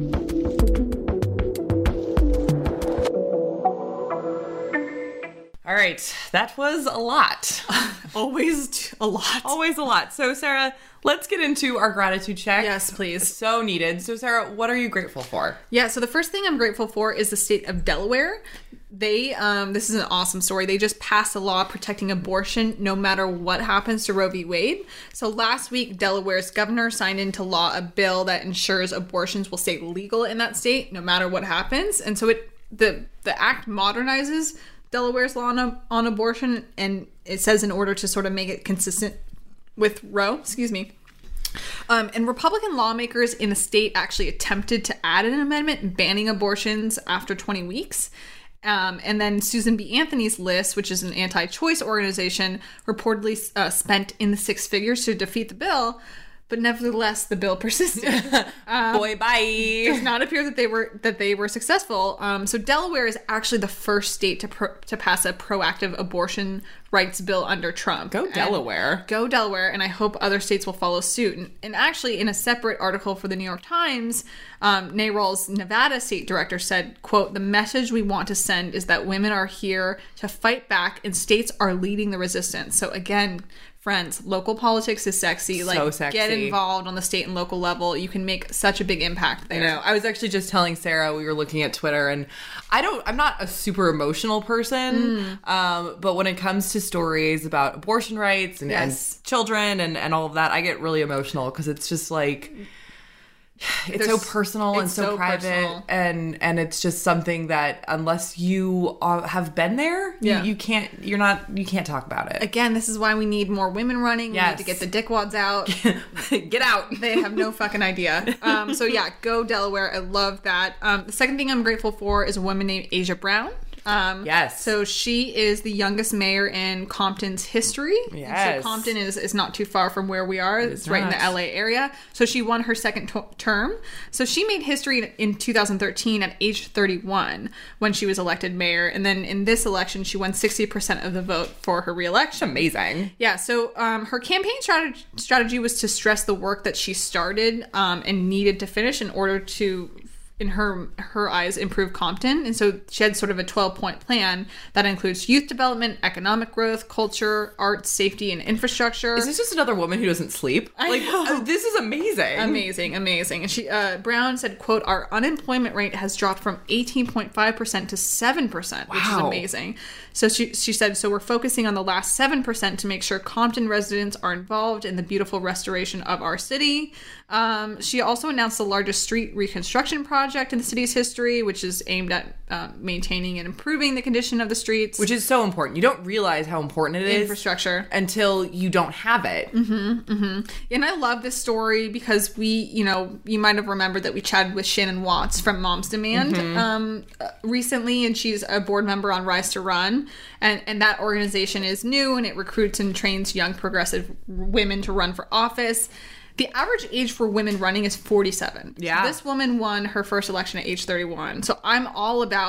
All right, that was a lot. Always a lot. Always a lot. So, Sarah, let's get into our gratitude check. Yes, please. So needed. So, Sarah, what are you grateful for? Yeah, so the first thing I'm grateful for is the state of Delaware. They, um, this is an awesome story. They just passed a law protecting abortion no matter what happens to Roe v. Wade. So last week, Delaware's governor signed into law a bill that ensures abortions will stay legal in that state no matter what happens. And so it the the act modernizes Delaware's law on, on abortion, and it says in order to sort of make it consistent with Roe, excuse me. Um, and Republican lawmakers in the state actually attempted to add an amendment banning abortions after twenty weeks. Um, and then Susan B. Anthony's list, which is an anti-choice organization, reportedly uh, spent in the six figures to defeat the bill. But nevertheless, the bill persisted. Um, Boy, bye. It does not appear that they were that they were successful. Um, so Delaware is actually the first state to pro- to pass a proactive abortion rights bill under Trump. Go Delaware. And go Delaware, and I hope other states will follow suit. And, and actually, in a separate article for the New York Times, um, NARAL's Nevada state director said, quote, "The message we want to send is that women are here to fight back, and states are leading the resistance." So again, friends, local politics is sexy. So like, sexy. Get involved on the state and local level. You can make such a big impact there. I know. I was actually just telling Sarah, we were looking at Twitter, and I don't, I'm not a super emotional person, mm. um, but when it comes to stories about abortion rights and, yes. and children and, and all of that, I get really emotional because it's just like, it's There's, so personal and so, so private, personal. and and it's just something that unless you are, have been there, yeah. you, you can't. You're not. You can't talk about it. Again, this is why we need more women running. Yes. We need to get the dickwads out. Get out. They have no fucking idea. Um, so yeah, go Delaware. I love that. Um, the second thing I'm grateful for is a woman named Asia Brown. Um, yes. So she is the youngest mayor in Compton's history. Yes. So Compton is, is not too far from where we are. It it's right not. in the L A area. So she won her second to- term. So she made history in two thousand thirteen at age thirty-one when she was elected mayor. And then in this election, she won sixty percent of the vote for her reelection. Amazing. Yeah. So um, her campaign strategy, strategy was to stress the work that she started um, and needed to finish in order to, in her her eyes, improve Compton. And so she had sort of a twelve-point plan that includes youth development, economic growth, culture, arts, safety, and infrastructure. Is this just another woman who doesn't sleep? I like, know. Oh, this is amazing. Amazing, amazing. And she, uh, Brown said, quote, "Our unemployment rate has dropped from eighteen point five percent to seven percent, which wow. is amazing." So she, she said, "So we're focusing on the last seven percent to make sure Compton residents are involved in the beautiful restoration of our city." Um, she also announced the largest street reconstruction project in the city's history, which is aimed at uh, maintaining and improving the condition of the streets. Which is so important. You don't realize how important it is. Infrastructure. Until you don't have it. Mm-hmm, mm-hmm. And I love this story because we, you know, you might have remembered that we chatted with Shannon Watts from Moms Demand mm-hmm. um, uh, recently, and she's a board member on Rise to Run. And, and that organization is new, and it recruits and trains young progressive women to run for office. The average age for women running is forty-seven. Yeah. So this woman won her first election at age thirty-one. So I'm all about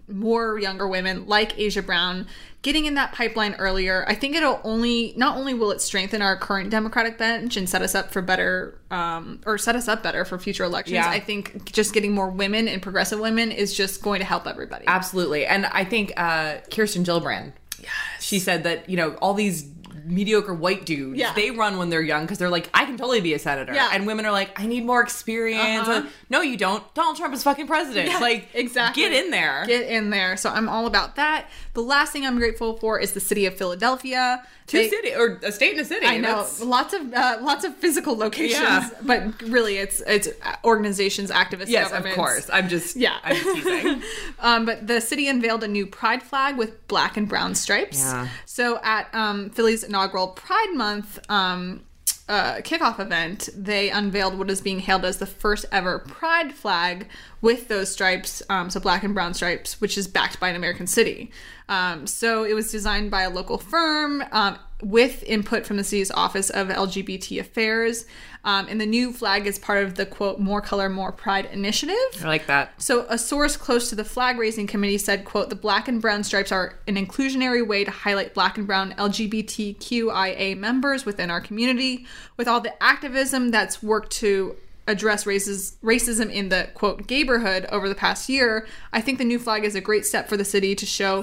more younger women like Asia Brown getting in that pipeline earlier. I think it'll only, not only will it strengthen our current Democratic bench and set us up for better, um, or set us up better for future elections. Yeah. I think just getting more women and progressive women is just going to help everybody. Absolutely. And I think uh, Kirsten Gillibrand, yes. she said that, you know, all these mediocre white dudes, yeah. they run when they're young because they're like, I can totally be a senator. Yeah. And women are like, I need more experience. Uh-huh. Like, no, you don't. Donald Trump is fucking president. Yeah, like, exactly. Get in there. Get in there. So I'm all about that. The last thing I'm grateful for is the city of Philadelphia. Two they, city or a state and a city. I know. That's... Lots of uh, lots of physical locations, yeah. but really it's it's organizations, activists, yes, governments. Of course. I'm just yeah. I'm teasing. um, but the city unveiled a new pride flag with black and brown stripes. Yeah. So at um, Philly's inaugural Pride Month um, uh, kickoff event, they unveiled what is being hailed as the first ever pride flag with those stripes, um, so black and brown stripes, which is backed by an American city. Um, so it was designed by a local firm um, with input from the city's Office of L G B T Affairs. Um, and the new flag is part of the, quote, More Color, More Pride initiative. I like that. So a source close to the flag raising committee said, quote, the black and brown stripes are an inclusionary way to highlight black and brown L G B T Q I A members within our community. With all the activism that's worked to address races, racism in the, quote, gayborhood over the past year, I think the new flag is a great step for the city to show,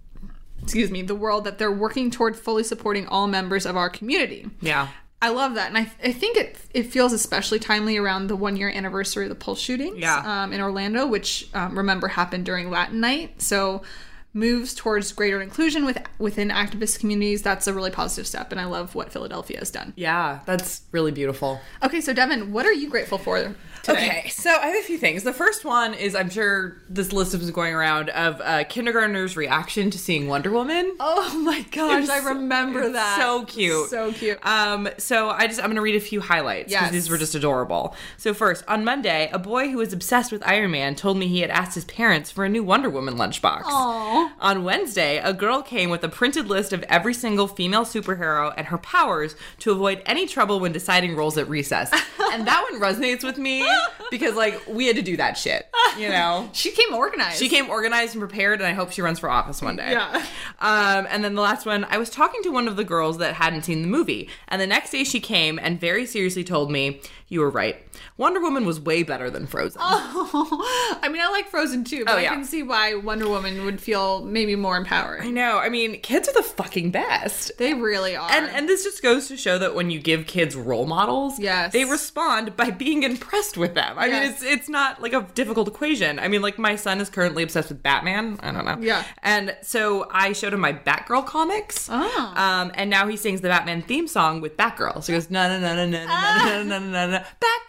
excuse me, the world that they're working toward fully supporting all members of our community. Yeah. I love that. And I, I think it it feels especially timely around the one year anniversary of the Pulse shootings yeah. um, in Orlando, which, um, remember, happened during Latin Night. So moves towards greater inclusion with within activist communities, that's a really positive step. And I love what Philadelphia has done. Yeah, that's really beautiful. Okay, so Devin, what are you grateful for today? Okay, so I have a few things. The first one is, I'm sure this list is going around, of uh, kindergartner's reaction to seeing Wonder Woman. Oh my gosh, I remember that. So cute. So cute. Um, so I just, I'm going to read a few highlights because yes. these were just adorable. So first, on Monday, a boy who was obsessed with Iron Man told me he had asked his parents for a new Wonder Woman lunchbox. Aww. On Wednesday, a girl came with a printed list of every single female superhero and her powers to avoid any trouble when deciding roles at recess. And that one resonates with me because, like, we had to do that shit, you know? She came organized. She came organized and prepared, and I hope she runs for office one day. Yeah. Um, and then the last one, I was talking to one of the girls that hadn't seen the movie, and the next day she came and very seriously told me, you were right. Wonder Woman was way better than Frozen. Oh, I mean, I like Frozen too, but oh, yeah. I can see why Wonder Woman would feel maybe more empowered. I know. I mean, kids are the fucking best. They really are. And and this just goes to show that when you give kids role models, yes. they respond by being impressed with them. I yes. mean, it's it's not like a difficult equation. I mean, like, my son is currently obsessed with Batman. I don't know. Yeah. And so I showed him my Batgirl comics. Oh. Um, and now he sings the Batman theme song with Batgirl. So he goes, na na na na na na na na na na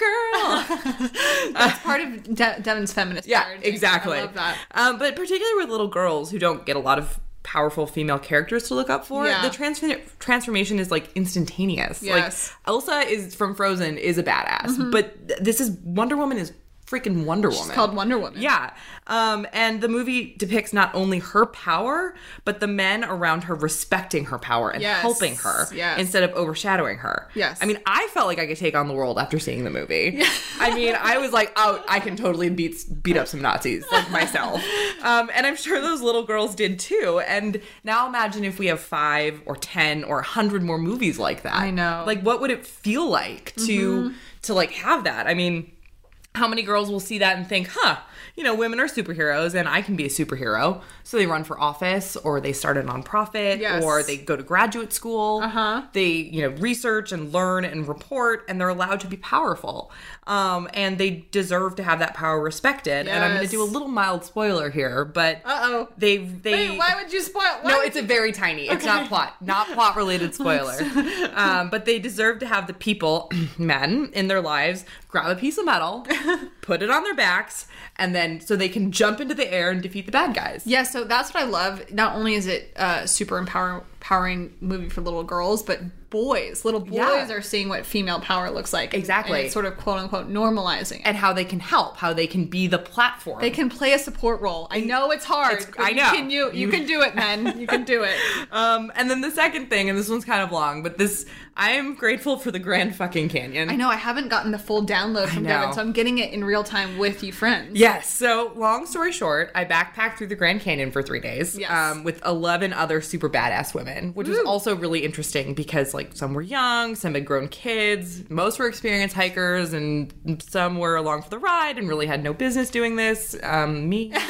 Batgirl. That's part of De- Devin's feminist yeah, parenting. exactly. I love that. Um, but particularly with little girls who don't get a lot of powerful female characters to look up for, yeah. the trans- transformation is, like, instantaneous. Yes. Like, Elsa is from Frozen is a badass, mm-hmm. but th- this is Wonder Woman is freaking Wonder Woman. She's called Wonder Woman. Yeah. Um, and the movie depicts not only her power, but the men around her respecting her power and yes. helping her yes. instead of overshadowing her. Yes. I mean, I felt like I could take on the world after seeing the movie. Yeah. I mean, I was like, oh, I can totally beat beat up some Nazis, like myself. Um, and I'm sure those little girls did too. And now imagine if we have five or ten or a hundred more movies like that. I know. Like, what would it feel like to Mm-hmm. to like have that? I mean, how many girls will see that and think, huh, you know, women are superheroes and I can be a superhero. So they run for office, or they start a nonprofit, yes. or they go to graduate school. Uh-huh. They, you know, research and learn and report, and they're allowed to be powerful. Um, and they deserve to have that power respected. Yes. And I'm going to do a little mild spoiler here, but Uh-oh. they they Wait, why would you spoil? Why No, would it's you... a very tiny. It's Okay. not plot, not plot related spoiler. um, but they deserve to have the people, men in their lives, grab a piece of metal, put it on their backs, and then so they can jump into the air and defeat the bad guys. Yeah, so that's what I love. Not only is it uh, super empower- empowering movie for little girls, but boys, little boys Yeah. are seeing what female power looks like. and- Exactly. And it's sort of quote unquote normalizing it. And how they can help, how they can be the platform. They can play a support role. I know it's hard. It's- but I you know. Can, you, you You- can do it, men. You can do it. Um, and then the second thing, and this one's kind of long, but this, I am grateful for the Grand fucking Canyon. I know I haven't gotten the full download from know. Devin, so I'm getting it in real time with you friends. Yes. So, long story short, I backpacked through the Grand Canyon for three days Yes. um, with eleven other super badass women, which was Woo. also really interesting because, like, some were young, some had grown kids, most were experienced hikers, and some were along for the ride and really had no business doing this. Um, me. You did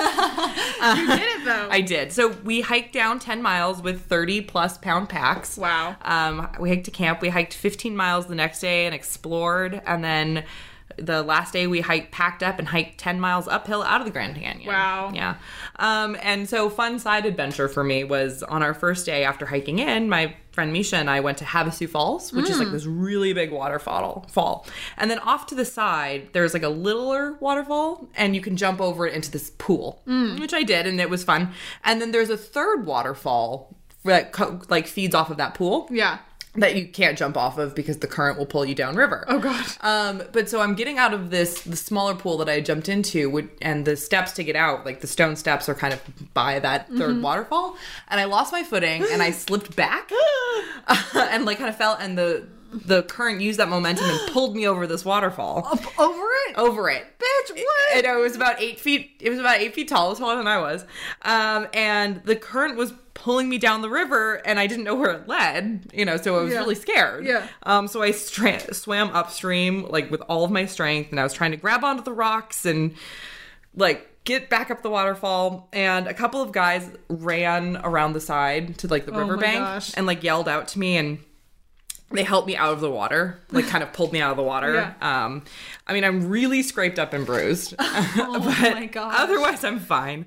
it though. I did. So, we hiked down ten miles with thirty plus pound packs. Wow. Um, we hiked to camp. We hiked fifteen miles the next day and explored. And then the last day we hiked, packed up and hiked ten miles uphill out of the Grand Canyon. Wow. Yeah. Um, and so fun side adventure for me was on our first day after hiking in, my friend Misha and I went to Havasu Falls, which is like this really big waterfall. Fall. And then off to the side, there's like a littler waterfall and you can jump over it into this pool, which I did and it was fun. And then there's a third waterfall that co- like feeds off of that pool. Yeah. That you can't jump off of because the current will pull you downriver. Oh god. Um, but so I'm getting out of this the smaller pool that I jumped into, would, and the steps to get out, like the stone steps, are kind of by that third Mm-hmm. waterfall, and I lost my footing and I slipped back, and like kind of fell, and the the current used that momentum and pulled me over this waterfall. Up over it? Over it. Bitch, what? And it was about eight feet. It was about eight feet tall. It was taller than I was. Um, and the current was pulling me down the river, and I didn't know where it led. You know, so I was Yeah. really scared. Yeah. Um, so I stra- swam upstream, like with all of my strength, and I was trying to grab onto the rocks and like get back up the waterfall. And a couple of guys ran around the side to like the Oh my riverbank gosh. and like yelled out to me, and they helped me out of the water, like kind of pulled me out of the water. Yeah. Um, I mean, I'm really scraped up and bruised, Oh but my gosh. otherwise I'm fine.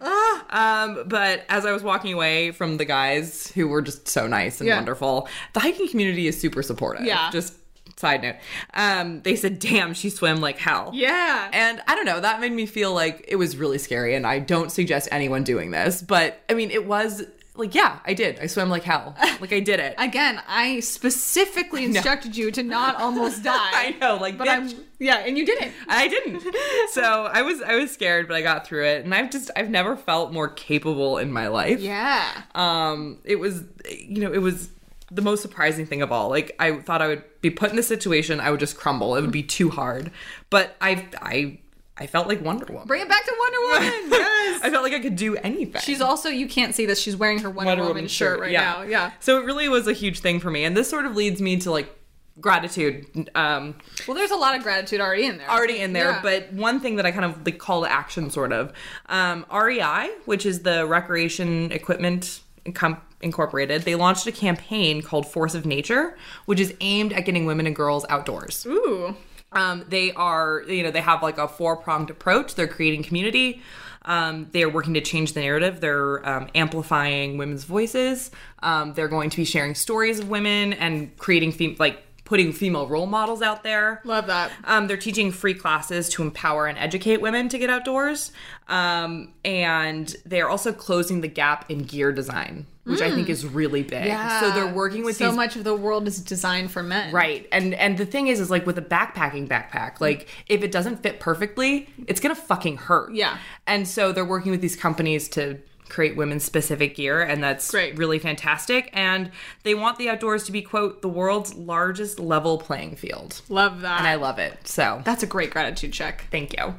Um, but as I was walking away from the guys who were just so nice and Yeah. wonderful, the hiking community is super supportive. Yeah. Just side note. Um, they said, damn, she swam like hell. Yeah. And I don't know, that made me feel like it was really scary, and I don't suggest anyone doing this, but I mean, it was like, yeah, I did. I swam like hell. Like, I did it. Again, I specifically instructed you to not almost die. I know, like, But bitch. I'm yeah, and you didn't. I didn't. So I was I was scared, but I got through it, and I've just I've never felt more capable in my life. Yeah. Um, it was, you know, it was the most surprising thing of all. Like, I thought I would be put in this situation, I would just crumble. It would be too hard. But I I I felt like Wonder Woman. Bring it back to Wonder Woman. Yes. I felt like I could do anything. She's also, you can't see this, she's wearing her Wonder, Wonder Woman, Woman shirt, shirt, right yeah. now. Yeah. So it really was a huge thing for me, and this sort of leads me to like gratitude. Um, Well, there's a lot of gratitude already in there. already in there, Yeah. but one thing that I kind of like call to action, sort of, um, R E I, which is the Recreation Equipment Com- Incorporated, they launched a campaign called Force of Nature, which is aimed at getting women and girls outdoors. Ooh. Um, they are, you know, they have like a four-pronged approach. They're creating community. Um, they're working to change the narrative. They're um, amplifying women's voices. Um, they're going to be sharing stories of women and creating, fem- like, putting female role models out there. Love that. Um, they're teaching free classes to empower and educate women to get outdoors. Um, and they're also closing the gap in gear design, which I think is really big. Yeah. So they're working with so these much of the world is designed for men. Right. And and the thing is, is like with a backpacking backpack, like if it doesn't fit perfectly, it's going to fucking hurt. Yeah. And so they're working with these companies to create women's specific gear, and that's Great. really fantastic. And they want the outdoors to be, quote, the world's largest level playing field. Love that. And I love it. So That's a great gratitude check. thank you.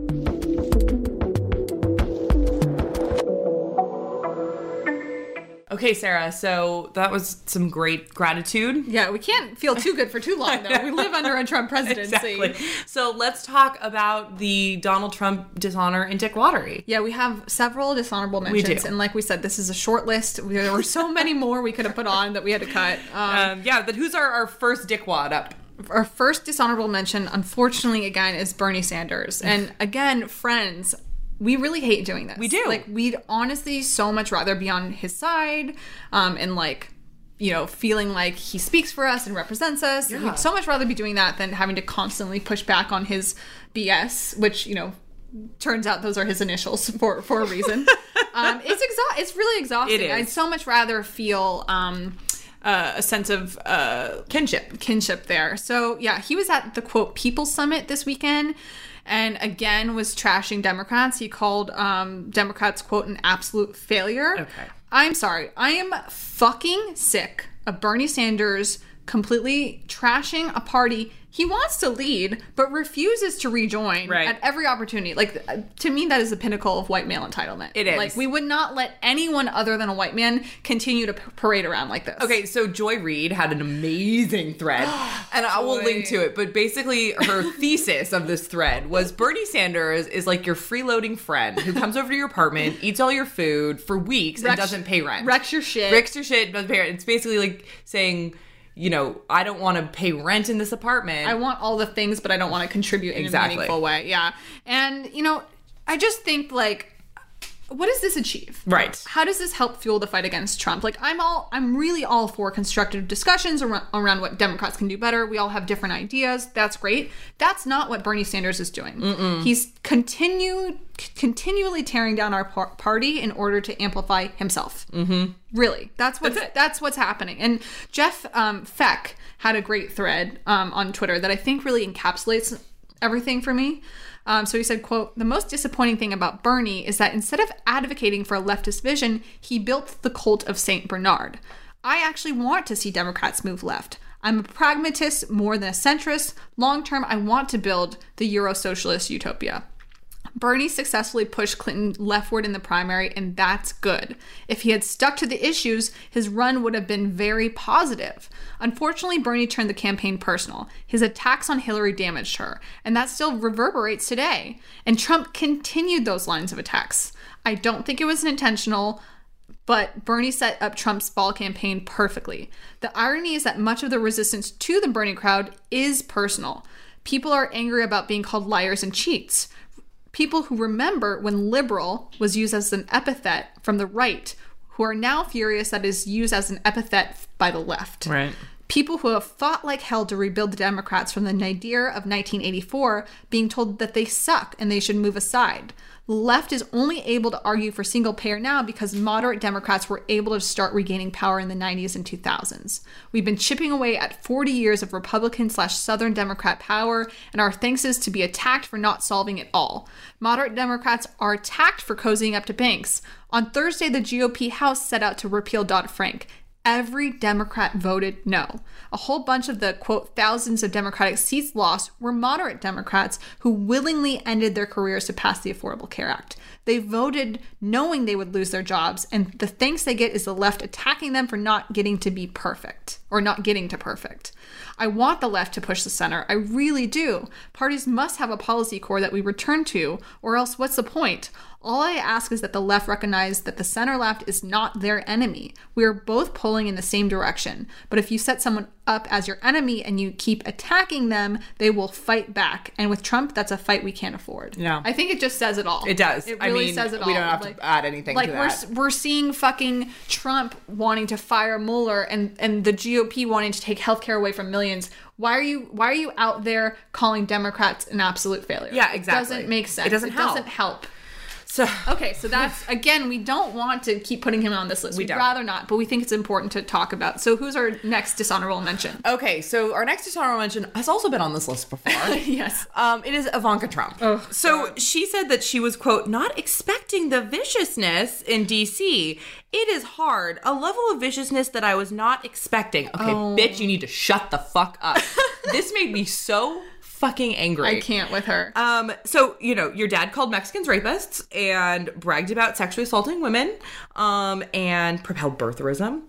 Okay, Sarah, so that was some great gratitude. Yeah, we can't feel too good for too long, though. We live under a Trump presidency. Exactly. So let's talk about the Donald Trump dishonor in Dick Lottery. Yeah, we have several dishonorable We mentions. do. And like we said, this is a short list. There were so many more we could have put on that we had to cut. Um, Um, yeah, but who's our, our first dickwad up? our first dishonorable mention, unfortunately, again, is Bernie Sanders. And again, friends, we really hate doing this. We do. Like, we'd honestly so much rather be on his side um, and, like, you know, feeling like he speaks for us and represents us. Yeah. We'd so much rather be doing that than having to constantly push back on his B S, which, you know, turns out those are his initials for, for a reason. Um, it's exa- It's really exhausting. It is. I'd so much rather feel um, uh, a sense of uh, Kinship. kinship there. So yeah, he was at the quote People's Summit this weekend, and again was trashing Democrats. He called um, Democrats quote an absolute failure. Okay. I'm sorry. I am fucking sick of Bernie Sanders completely trashing a party he wants to lead, but refuses to rejoin Right. at every opportunity. Like, to me, that is the pinnacle of white male entitlement. It is. Like, we would not let anyone other than a white man continue to p- parade around like this. Okay, so Joy Reid had an amazing thread, and I will Joy. link to it, but basically her thesis of this thread was Bernie Sanders is like your freeloading friend who comes over to your apartment, eats all your food for weeks, and Wrecks- doesn't pay rent. Wrecks your shit. Wrecks your shit, doesn't pay rent. It's basically like saying, you know, I don't want to pay rent in this apartment. I want all the things, but I don't want to contribute in Exactly. a meaningful way. Yeah. And, you know, I just think, like, what does this achieve? Right. How does this help fuel the fight against Trump? Like, I'm all, I'm really all for constructive discussions around, around what Democrats can do better. We all have different ideas. That's great. That's not what Bernie Sanders is doing. Mm-mm. He's continued, continually tearing down our par- party in order to amplify himself. Mm-hmm. Really. That's what's, That's it. that's what's happening. And Jeff um, Feck had a great thread um, on Twitter that I think really encapsulates everything for me. Um, so he said, quote, "The most disappointing thing about Bernie is that instead of advocating for a leftist vision, he built the cult of Saint Bernard. I actually want to see Democrats move left. I'm a pragmatist more than a centrist. Long term, I want to build the Euro-socialist utopia." Bernie successfully pushed Clinton leftward in the primary, and that's good. If he had stuck to the issues, his run would have been very positive. Unfortunately, Bernie turned the campaign personal. His attacks on Hillary damaged her, and that still reverberates today. And Trump continued those lines of attacks. I don't think it was intentional, but Bernie set up Trump's fall campaign perfectly. The irony is that much of the resistance to the Bernie crowd is personal. People are angry about being called liars and cheats. People who remember when liberal was used as an epithet from the right, who are now furious that it is used as an epithet by the left. Right. People who have fought like hell to rebuild the Democrats from the nadir of nineteen eighty-four being told that they suck and they should move aside. The left is only able to argue for single payer now because moderate Democrats were able to start regaining power in the nineties and two thousands. We've been chipping away at forty years of Republican slash Southern Democrat power, and our thanks is to be attacked for not solving it all. Moderate Democrats are attacked for cozying up to banks. On Thursday, the G O P House set out to repeal Dodd-Frank. Every Democrat voted no. A whole bunch of the, quote, thousands of Democratic seats lost were moderate Democrats who willingly ended their careers to pass the Affordable Care Act. They voted knowing they would lose their jobs, and the thanks they get is the left attacking them for not getting to be perfect, or not getting to perfect. I want the left to push the center. I really do. Parties must have a policy core that we return to, or else what's the point? All I ask is that the left recognize that the center left is not their enemy. We are both pulling in the same direction. But if you set someone up as your enemy and you keep attacking them, they will fight back. And with Trump, that's a fight we can't afford. Yeah. I think it just says it all. It does. It I really mean, says it all. we don't have Like- to add anything like to we're that. we're seeing fucking Trump wanting to fire Mueller and and the G O P wanting to take healthcare away from millions. Why are you why are you out there calling Democrats an absolute failure? Yeah, exactly. It doesn't make sense. It doesn't help. doesn't help. So Okay, so that's again, we don't want to keep putting him on this list. We We'd don't. rather not, but we think it's important to talk about. So who's our next dishonorable mention? Okay, so our next dishonorable mention has also been on this list before. Yes. Um, it is Ivanka Trump. Oh, so God. she said that she was, quote, not expecting the viciousness in D C. It is hard. A level of viciousness that I was not expecting. Okay, Oh. bitch, you need to shut the fuck up. This made me so fucking angry. I can't with her. Um, so, you know, your dad called Mexicans rapists and bragged about sexually assaulting women, um, and propelled birtherism,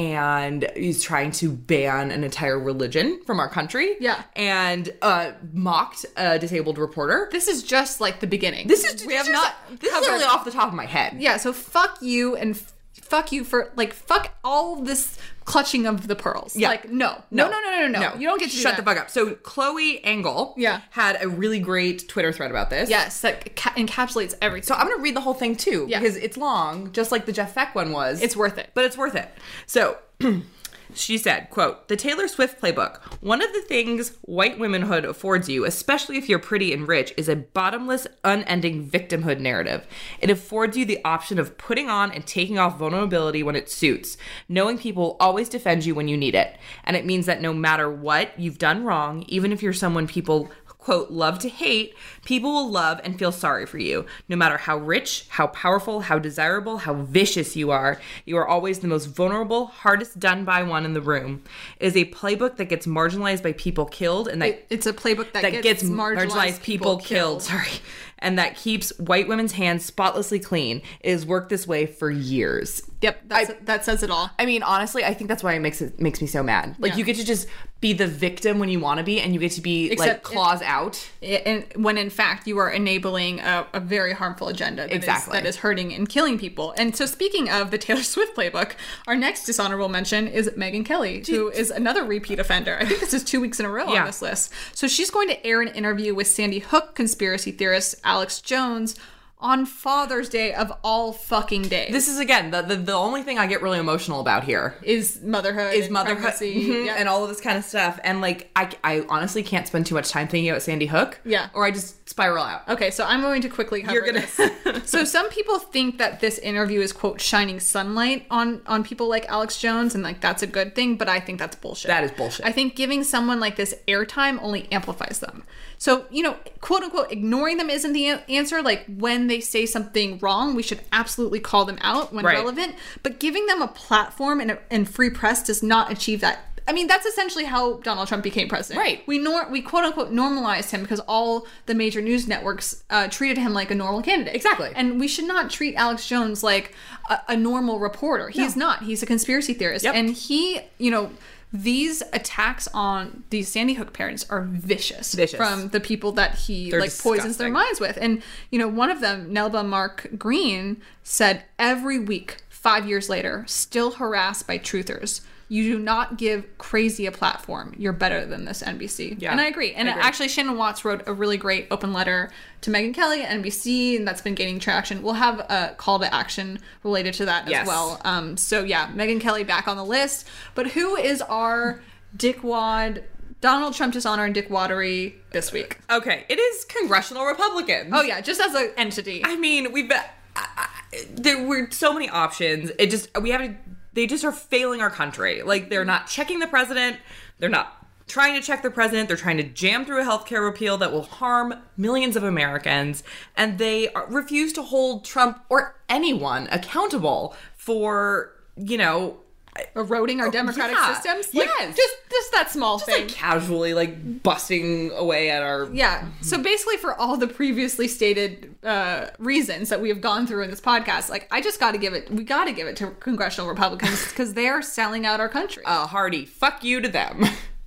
and he's trying to ban an entire religion from our country. Yeah. And uh, mocked a disabled reporter. This is just like the beginning. This is we have this is- not This is covered- literally off the top of my head. Yeah, so fuck you and f- fuck you for like fuck all this clutching of the pearls. Yeah. Like no. No, no, no, no, no. no. You don't get to do shut that. the fuck up. So Chloe Engel Yeah. had a really great Twitter thread about this. Yes, that ca- encapsulates everything. So I'm going to read the whole thing too, Yeah. because it's long, just like the Jeff Beck one was. It's worth it. But it's worth it. So She said, quote, "The Taylor Swift playbook. One of the things white womanhood affords you, especially if you're pretty and rich, is a bottomless, unending victimhood narrative. It affords you the option of putting on and taking off vulnerability when it suits, knowing people will always defend you when you need it. And it means that no matter what you've done wrong, even if you're someone people quote, love to hate, people will love and feel sorry for you. No matter how rich, how powerful, how desirable, how vicious you are, you are always the most vulnerable, hardest done by one in the room. It is a playbook that gets marginalized by people killed, and that It- it's a playbook that, that gets, gets marginalized people, killed. Sorry. And that keeps white women's hands spotlessly clean. It has worked this way for years. Yep, that's, that says it all. I mean, honestly, I think that's why it makes it makes me so mad. Like, Yeah. you get to just be the victim when you want to be, and you get to be, Except like, claws out. And when in fact you are enabling a, a very harmful agenda that, Exactly. is, that is hurting and killing people. And so speaking of the Taylor Swift playbook, our next dishonorable mention is Megyn Kelly, who is another repeat offender. I think this is two weeks in a row Yeah. on this list. So she's going to air an interview with Sandy Hook conspiracy theorist Alex Jones on Father's Day of all fucking days. This is, again, the, the the only thing I get really emotional about here. is motherhood, Is and motherhood pregnancy. mhm, Yeah. and all of this kind of stuff. And, like, I, I honestly can't spend too much time thinking about Sandy Hook. Yeah. Or I just spiral out. Okay, so I'm going to quickly cover You're gonna- this. So some people think that this interview is, quote, shining sunlight on on people like Alex Jones, and like that's a good thing, but I think that's bullshit. That is bullshit. I think giving someone like this airtime only amplifies them. So, you know, quote unquote, ignoring them isn't the a- answer. Like, when they say something wrong, we should absolutely call them out when Right. relevant, but giving them a platform and, a, and free press does not achieve that. I mean, that's essentially how Donald Trump became president. Right. We nor we quote unquote normalized him because all the major news networks uh, treated him like a normal candidate. Exactly. And we should not treat Alex Jones like a, a normal reporter. He's No. not. He's a conspiracy theorist. Yep. And he, you know, these attacks on these Sandy Hook parents are vicious, Vicious. from the people that he They're like poisons their disgusting. minds with. And you know, one of them, Nelba Mark Green, said every week, five years later, still harassed by truthers. You do not give crazy a platform. You're better than this, N B C. Yeah, And I agree. And I agree. actually, Shannon Watts wrote a really great open letter to Megyn Kelly at N B C, and that's been gaining traction. We'll have a call to action related to that Yes. as well. Um, so yeah, Megyn Kelly back on the list. But who is our dickwad, Donald Trump dishonor and dickwadery this week? Okay, it is congressional Republicans. Oh yeah, just as an entity. I mean, we've been, I, I, there were so many options. It just, we have to, they just are failing our country. Like, they're not checking the president. They're not trying to check the president. They're trying to jam through a healthcare repeal that will harm millions of Americans. And they are, refuse to hold Trump or anyone accountable for, you know, Eroding our democratic yeah, systems. Like, yes. just just that small just thing. like casually like busting away at our Yeah. So basically, for all the previously stated uh, reasons that we have gone through in this podcast, like, I just got to give it, we got to give it to congressional Republicans because they are selling out our country. uh, hearty fuck you to them.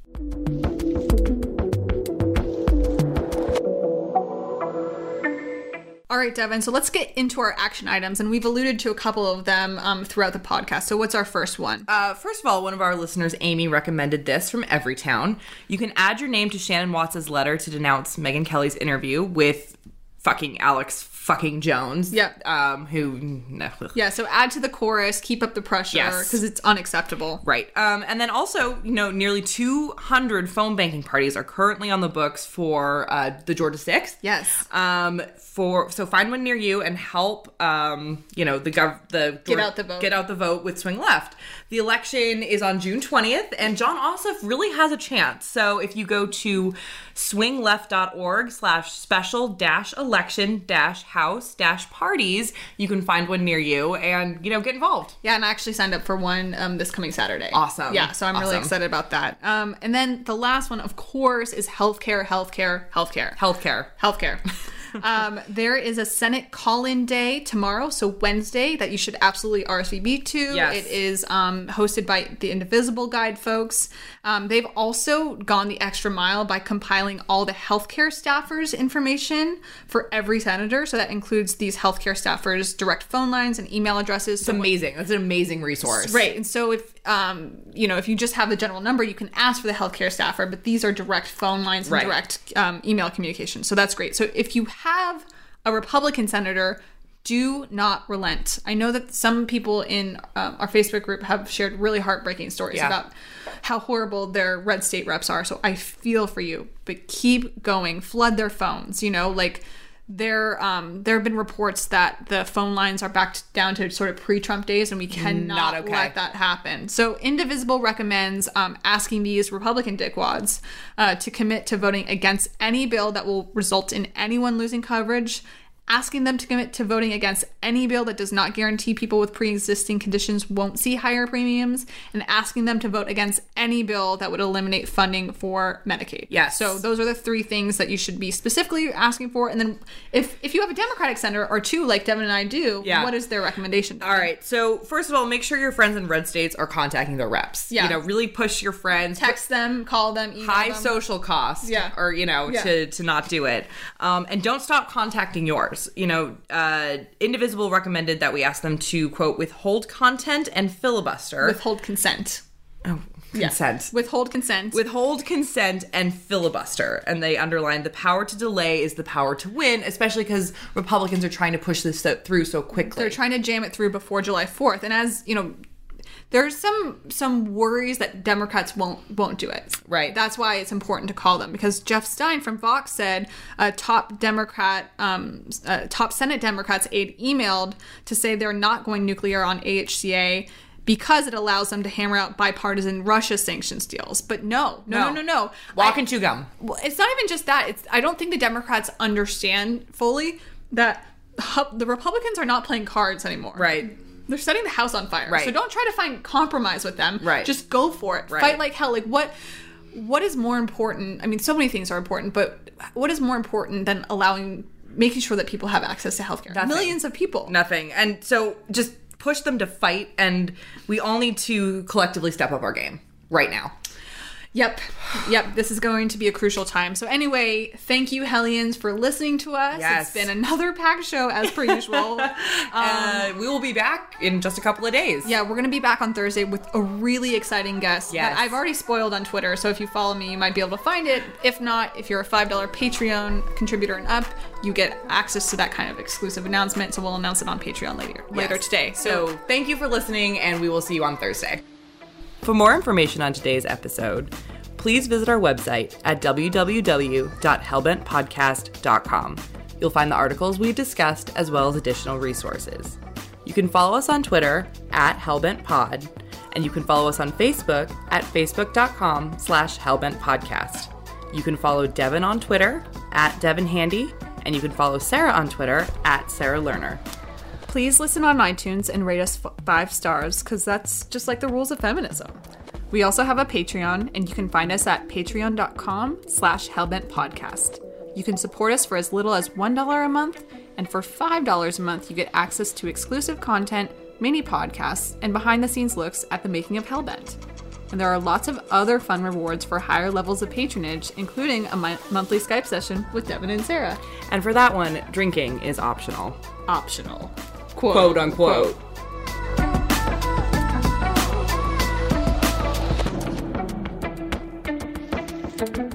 All right, Devin. So let's get into our action items, and we've alluded to a couple of them um, throughout the podcast. So what's our first one? Uh, first of all, one of our listeners, Amy, recommended this from Everytown. You can add your name to Shannon Watts' letter to denounce Megyn Kelly's interview with fucking Alex fucking Jones. Yeah. Um, who, no. Yeah. So add to the chorus, keep up the pressure, Yes. because it's unacceptable. Right. Um, and then also, you know, nearly two hundred phone banking parties are currently on the books for uh, the Georgia sixth. Yes. Um, for so find one near you and help. Um, you know, the gov the Get out the vote. Get out the vote with Swing Left. The election is on June twentieth, and John Ossoff really has a chance. So if you go to swingleft.org slash special dash election dash house dash parties, you can find one near you and, you know, get involved. Yeah, and I actually signed up for one um, this coming Saturday. Awesome. Yeah, so I'm really Awesome. excited about that. Um, and then the last one, of course, is healthcare, healthcare, healthcare. Healthcare. Healthcare. um, there is a Senate call-in day tomorrow, so Wednesday, that you should absolutely R S V P to. Yes. It is um, hosted by the Indivisible Guide folks. Um, they've also gone the extra mile by compiling all the healthcare staffers' information for every senator. So that includes these healthcare staffers' direct phone lines and email addresses. It's amazing. That's an amazing resource. Right. And so if, um, you know, if you just have the general number, you can ask for the healthcare staffer, but these are direct phone lines and Right. direct um, email communication. So that's great. So if you have a Republican senator, Do not relent. I know that some people in um, our Facebook group have shared really heartbreaking stories Yeah. about how horrible their red state reps are. So I feel for you, but keep going. Flood their phones. You know, like there, um, there have been reports that the phone lines are back to, down to sort of pre-Trump days, and we cannot Not okay. let that happen. So Indivisible recommends um, asking these Republican dickwads uh, to commit to voting against any bill that will result in anyone losing coverage, asking them to commit to voting against any bill that does not guarantee people with pre-existing conditions won't see higher premiums, and asking them to vote against any bill that would eliminate funding for Medicaid. Yes. So those are the three things that you should be specifically asking for. And then if if you have a Democratic senator or two, like Devin and I do, Yeah. what is their recommendation? All right. So first of all, make sure your friends in red states are contacting their reps. Yeah. You know, really push your friends. Text them, call them, email High them. social cost. Yeah. Or, you know, Yeah. to, to not do it. Um, and don't stop contacting yours. You know, uh, Indivisible recommended that we ask them to, quote, withhold content and filibuster. Withhold consent. oh, Yeah. consent. Withhold consent. Withhold consent and filibuster. And they underlined the power to delay is the power to win, especially because Republicans are trying to push this so- through so quickly. They're trying to jam it through before July fourth. And as, you know, there's some some worries that Democrats won't won't do it. Right. That's why it's important to call them, because Jeff Stein from Vox said a top Democrat, um, uh, top Senate Democrats aide emailed to say they're not going nuclear on A H C A because it allows them to hammer out bipartisan Russia sanctions deals. But no, no, no, no, no. Walk I- and chew gum. Well, it's not even just that. It's I don't think the Democrats understand fully that hu- the Republicans are not playing cards anymore. Right. They're setting the house on fire. Right. So don't try to find compromise with them. Right. Just go for it. Right. Fight like hell. Like what what is more important? I mean, so many things are important, but what is more important than allowing making sure that people have access to healthcare? Nothing. Millions of people. Nothing. And so just push them to fight, and we all need to collectively step up our game right now. Yep. Yep. This is going to be a crucial time. So anyway, thank you, Hellions, for listening to us. Yes. It's been another packed show as per usual. Um, uh, we will be back in just a couple of days. Yeah, we're going to be back on Thursday with a really exciting guest Yes. that I've already spoiled on Twitter. So if you follow me, you might be able to find it. If not, if you're a five dollars Patreon contributor and up, you get access to that kind of exclusive announcement. So we'll announce it on Patreon later, later Yes. today. So thank you for listening, and we will see you on Thursday. For more information on today's episode, please visit our website at w w w dot hellbent podcast dot com. You'll find the articles we discussed as well as additional resources. You can follow us on Twitter at hellbentpod, and you can follow us on Facebook at facebook.com slash hellbentpodcast. You can follow Devin on Twitter at Devin Handy, and you can follow Sarah on Twitter at Sarah Lerner. please listen on iTunes and rate us f- five stars, because that's just like the rules of feminism. We also have a Patreon, and you can find us at patreon.com slash hellbentpodcast. You can support us for as little as one dollar a month, and for five dollars a month, you get access to exclusive content, mini podcasts, and behind-the-scenes looks at the making of Hellbent. And there are lots of other fun rewards for higher levels of patronage, including a mi- monthly Skype session with Devin and Sarah. And for that one, drinking is optional. Optional. Quote, unquote. Quote.